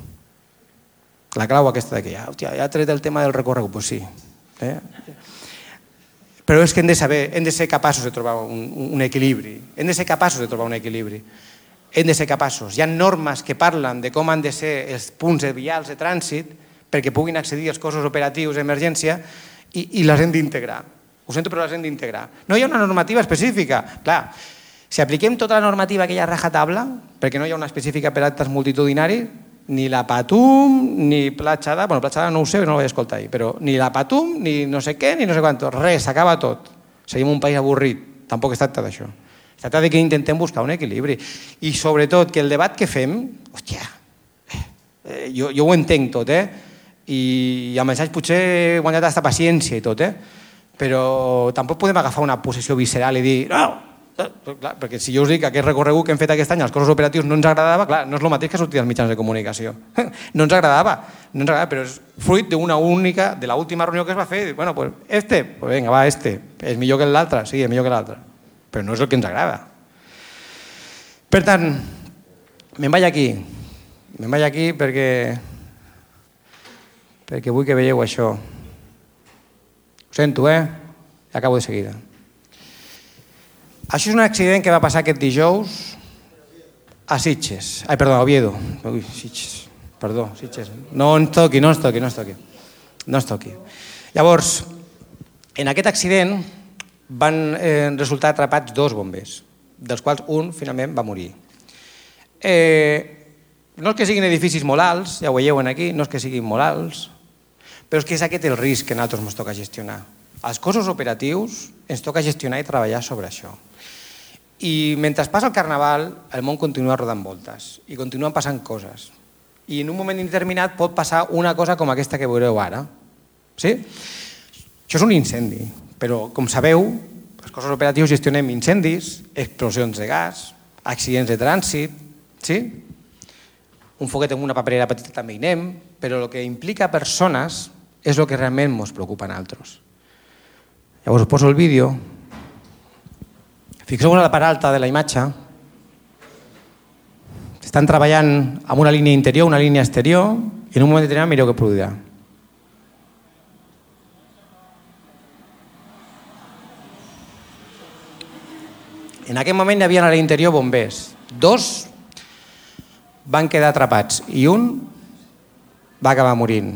Speaker 1: La clau aquesta d'aquí. Ja, hòstia, ja ha tret el tema del recorregut, doncs sí. Eh? Però és que hem de saber, hem de ser capaços de trobar un, un equilibri. Hem de ser capaços de trobar un equilibri. Hem de ser capaços. Hi ha normes que parlen de com han de ser els punts vials de trànsit perquè puguin accedir als cossos operatius d'emergència i, i les hem d'integrar. Ho sento, però les hem d'integrar. No hi ha una normativa específica. Clar, si apliquem tota la normativa que hi ha a rajatabla, perquè no hi ha una específica per actes multitudinaris, ni la Patum, ni Platjada, bueno, Platjada no ho sé, no la vaig escoltar ahir, però ni la Patum, ni no sé què, ni no sé quant, res, s'acaba tot. Seguim un país avorrit, tampoc es tracta d'això. Es tracta que intentem buscar un equilibri. I sobretot que el debat que fem, hòstia, eh, jo, jo ho entenc tot, eh? I amb els anys potser he guanyat aquesta paciència i tot, eh? Però tampoc podem agafar una posició visceral i dir, no, clar, perquè si jo us dic que aquest recorregut que hem fet aquest any als cossos operatius no ens agradava, clar, no és el mateix que sortir als mitjans de comunicació. No ens agradava, no ens agradava, però és fruit d'una única, de l'última reunió que es va fer. Bueno, pues este, pues venga, va, este. És millor que l'altre? Sí, és millor que l'altre. Però no és el que ens agrada. Per tant, me'n vaig aquí. Me'n vaig aquí perquè perquè vull que veieu això. Ho sento, eh? Acabo de seguida. Això és un accident que va passar aquest dijous a Sitges. Ai, perdó, a Oviedo. Ui, Sitges. Perdó, Sitges. No ens toqui, no ens toqui, no ens toqui. No ens toqui. Llavors, en aquest accident van eh, resultar atrapats dos bombers, dels quals un finalment va morir. Eh, no és que siguin edificis molt alts, ja ho veieu aquí, no és que siguin molt alts, però és que és aquest el risc que a nosaltres ens toca gestionar. Als cossos operatius ens toca gestionar i treballar sobre això. I mentre passa el carnaval, el món continua rodant voltes i continuen passant coses. I en un moment indeterminat pot passar una cosa com aquesta que veureu ara. Sí? Això és un incendi, però com sabeu, els cossos operatius gestionem incendis, explosions de gas, accidents de trànsit, sí? Un foguet amb una paperera petita també hi anem, però el que implica persones és el que realment ens preocupa a nosaltres. Llavors us poso el vídeo, Fixeu-vos a la part alta de la imatge. Estan treballant amb una línia interior, una línia exterior, i en un moment determinat mireu què produirà. En aquell moment hi havia a l'interior bombers. Dos van quedar atrapats i un va acabar morint.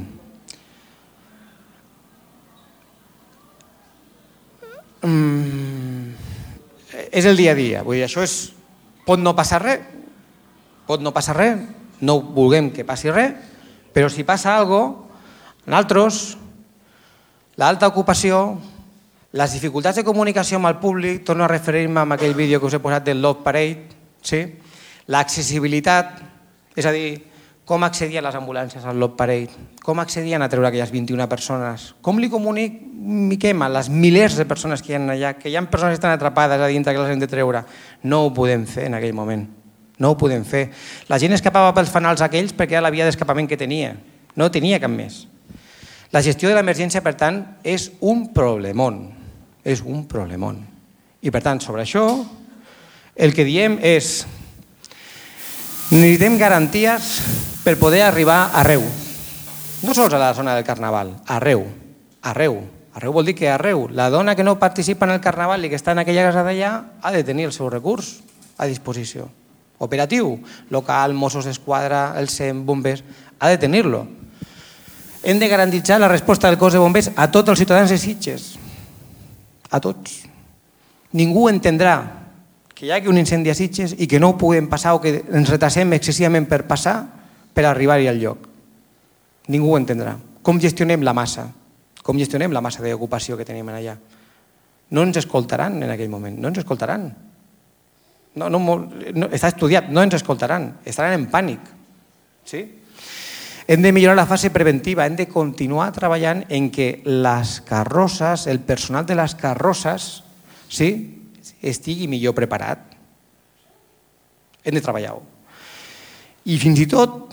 Speaker 1: Mm, és el dia a dia. Vull dir, això és, pot no passar res, pot no passar res, no vulguem que passi res, però si passa alguna cosa, nosaltres, l'alta ocupació, les dificultats de comunicació amb el públic, torno a referir-me a aquell vídeo que us he posat del Love Parade, sí? L'accessibilitat, és a dir, com accedien les ambulàncies al Love Parade, com accedien a treure aquelles vint-i-una persones, com li comuniquem a les milers de persones que hi ha allà, que hi ha persones que estan atrapades a dintre que les hem de treure. No ho podem fer en aquell moment, no ho podem fer. La gent escapava pels fanals aquells perquè era la via d'escapament que tenia, no tenia cap més. La gestió de l'emergència, per tant, és un problemón, és un problemón. I per tant, sobre això, el que diem és necessitem garanties per poder arribar arreu. No sols a la zona del Carnaval, arreu, arreu. Arreu vol dir que arreu. La dona que no participa en el Carnaval i que està en aquella casa d'allà ha de tenir el seu recurs a disposició. Operatiu, local, Mossos d'Esquadra, el S E M, bombers, ha de tenir-lo. Hem de garantitzar la resposta del cos de bombers a tots els ciutadans de Sitges. A tots. Ningú entendrà que hi hagi un incendi a Sitges i que no ho puguem passar o que ens retrasem excessivament per passar per arribar-hi al lloc. Ningú ho entendrà. Com gestionem la massa? Com gestionem la massa d'ocupació que tenim allà? No ens escoltaran en aquell moment, no ens escoltaran. No, no, no, està estudiat, no ens escoltaran, estaran en pànic. Sí? Hem de millorar la fase preventiva, hem de continuar treballant en que les carrosses, el personal de les carrosses, sí, estigui millor preparat. Hem de treballar-ho. I fins i tot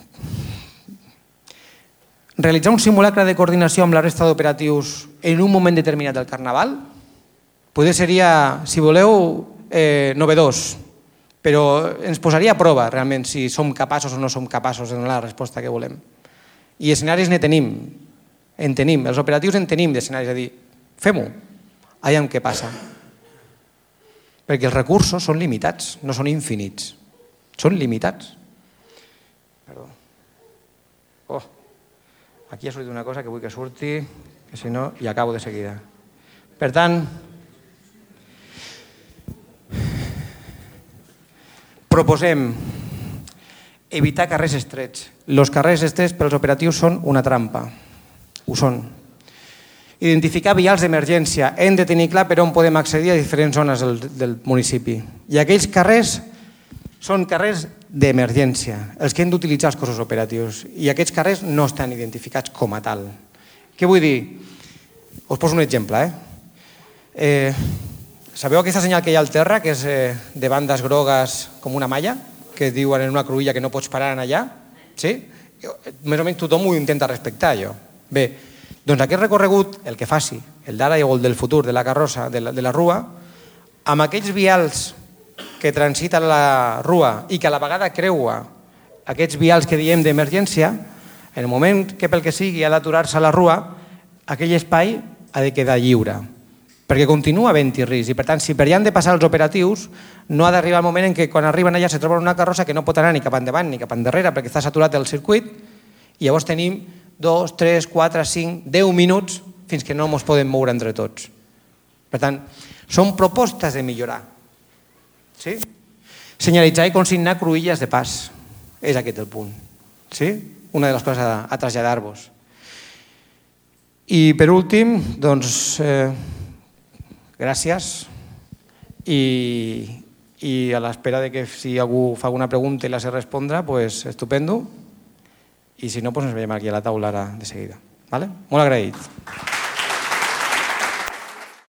Speaker 1: realitzar un simulacre de coordinació amb la resta d'operatius en un moment determinat del Carnaval potser seria, si voleu, eh, novedós, però ens posaria a prova realment si som capaços o no som capaços de donar la resposta que volem. I escenaris ne tenim, en tenim, els operatius en tenim d'escenaris, és a dir, fem-ho, aviam què passa. Perquè els recursos són limitats, no són infinits, són limitats. Perdó. Oh, aquí ha sortit una cosa que vull que surti, que si no, i acabo de seguida. Per tant, proposem evitar carrers estrets. Els carrers estrets pels operatius són una trampa. Ho són. Identificar vials d'emergència. Hem de tenir clar per on podem accedir a diferents zones del, del municipi. I aquells carrers són carrers d'emergència, els que hem d'utilitzar els cossos operatius. I aquests carrers no estan identificats com a tal. Què vull dir? Us poso un exemple. Eh? Eh, sabeu aquesta senyal que hi ha al terra, que és eh, de bandes grogues com una malla, que diuen en una cruïlla que no pots parar en allà? Sí? Més o menys tothom ho intenta respectar, allò. Bé, doncs aquest recorregut, el que faci, el d'ara o el del futur, de la carrossa, de la, de la rua, amb aquells vials que transita la rua i que a la vegada creua aquests vials que diem d'emergència, en el moment que pel que sigui ha d'aturar-se a la rua, aquell espai ha de quedar lliure, perquè continua havent-hi risc. I per tant, si per allà han de passar els operatius, no ha d'arribar el moment en què quan arriben allà se troben una carrossa que no pot anar ni cap endavant ni cap endarrere perquè està saturat el circuit i llavors tenim dos, tres, quatre, cinc, deu minuts fins que no ens podem moure entre tots. Per tant, són propostes de millorar. Sí? Senyalitzar i consignar cruïlles de pas. És aquest el punt. Sí? Una de les coses a, a traslladar-vos. I per últim, doncs, eh, gràcies i, i a l'espera de que si algú fa alguna pregunta i la sé respondre, pues, estupendo. I si no, pues ens veiem aquí a la taula ara de seguida. Vale? Molt agraït.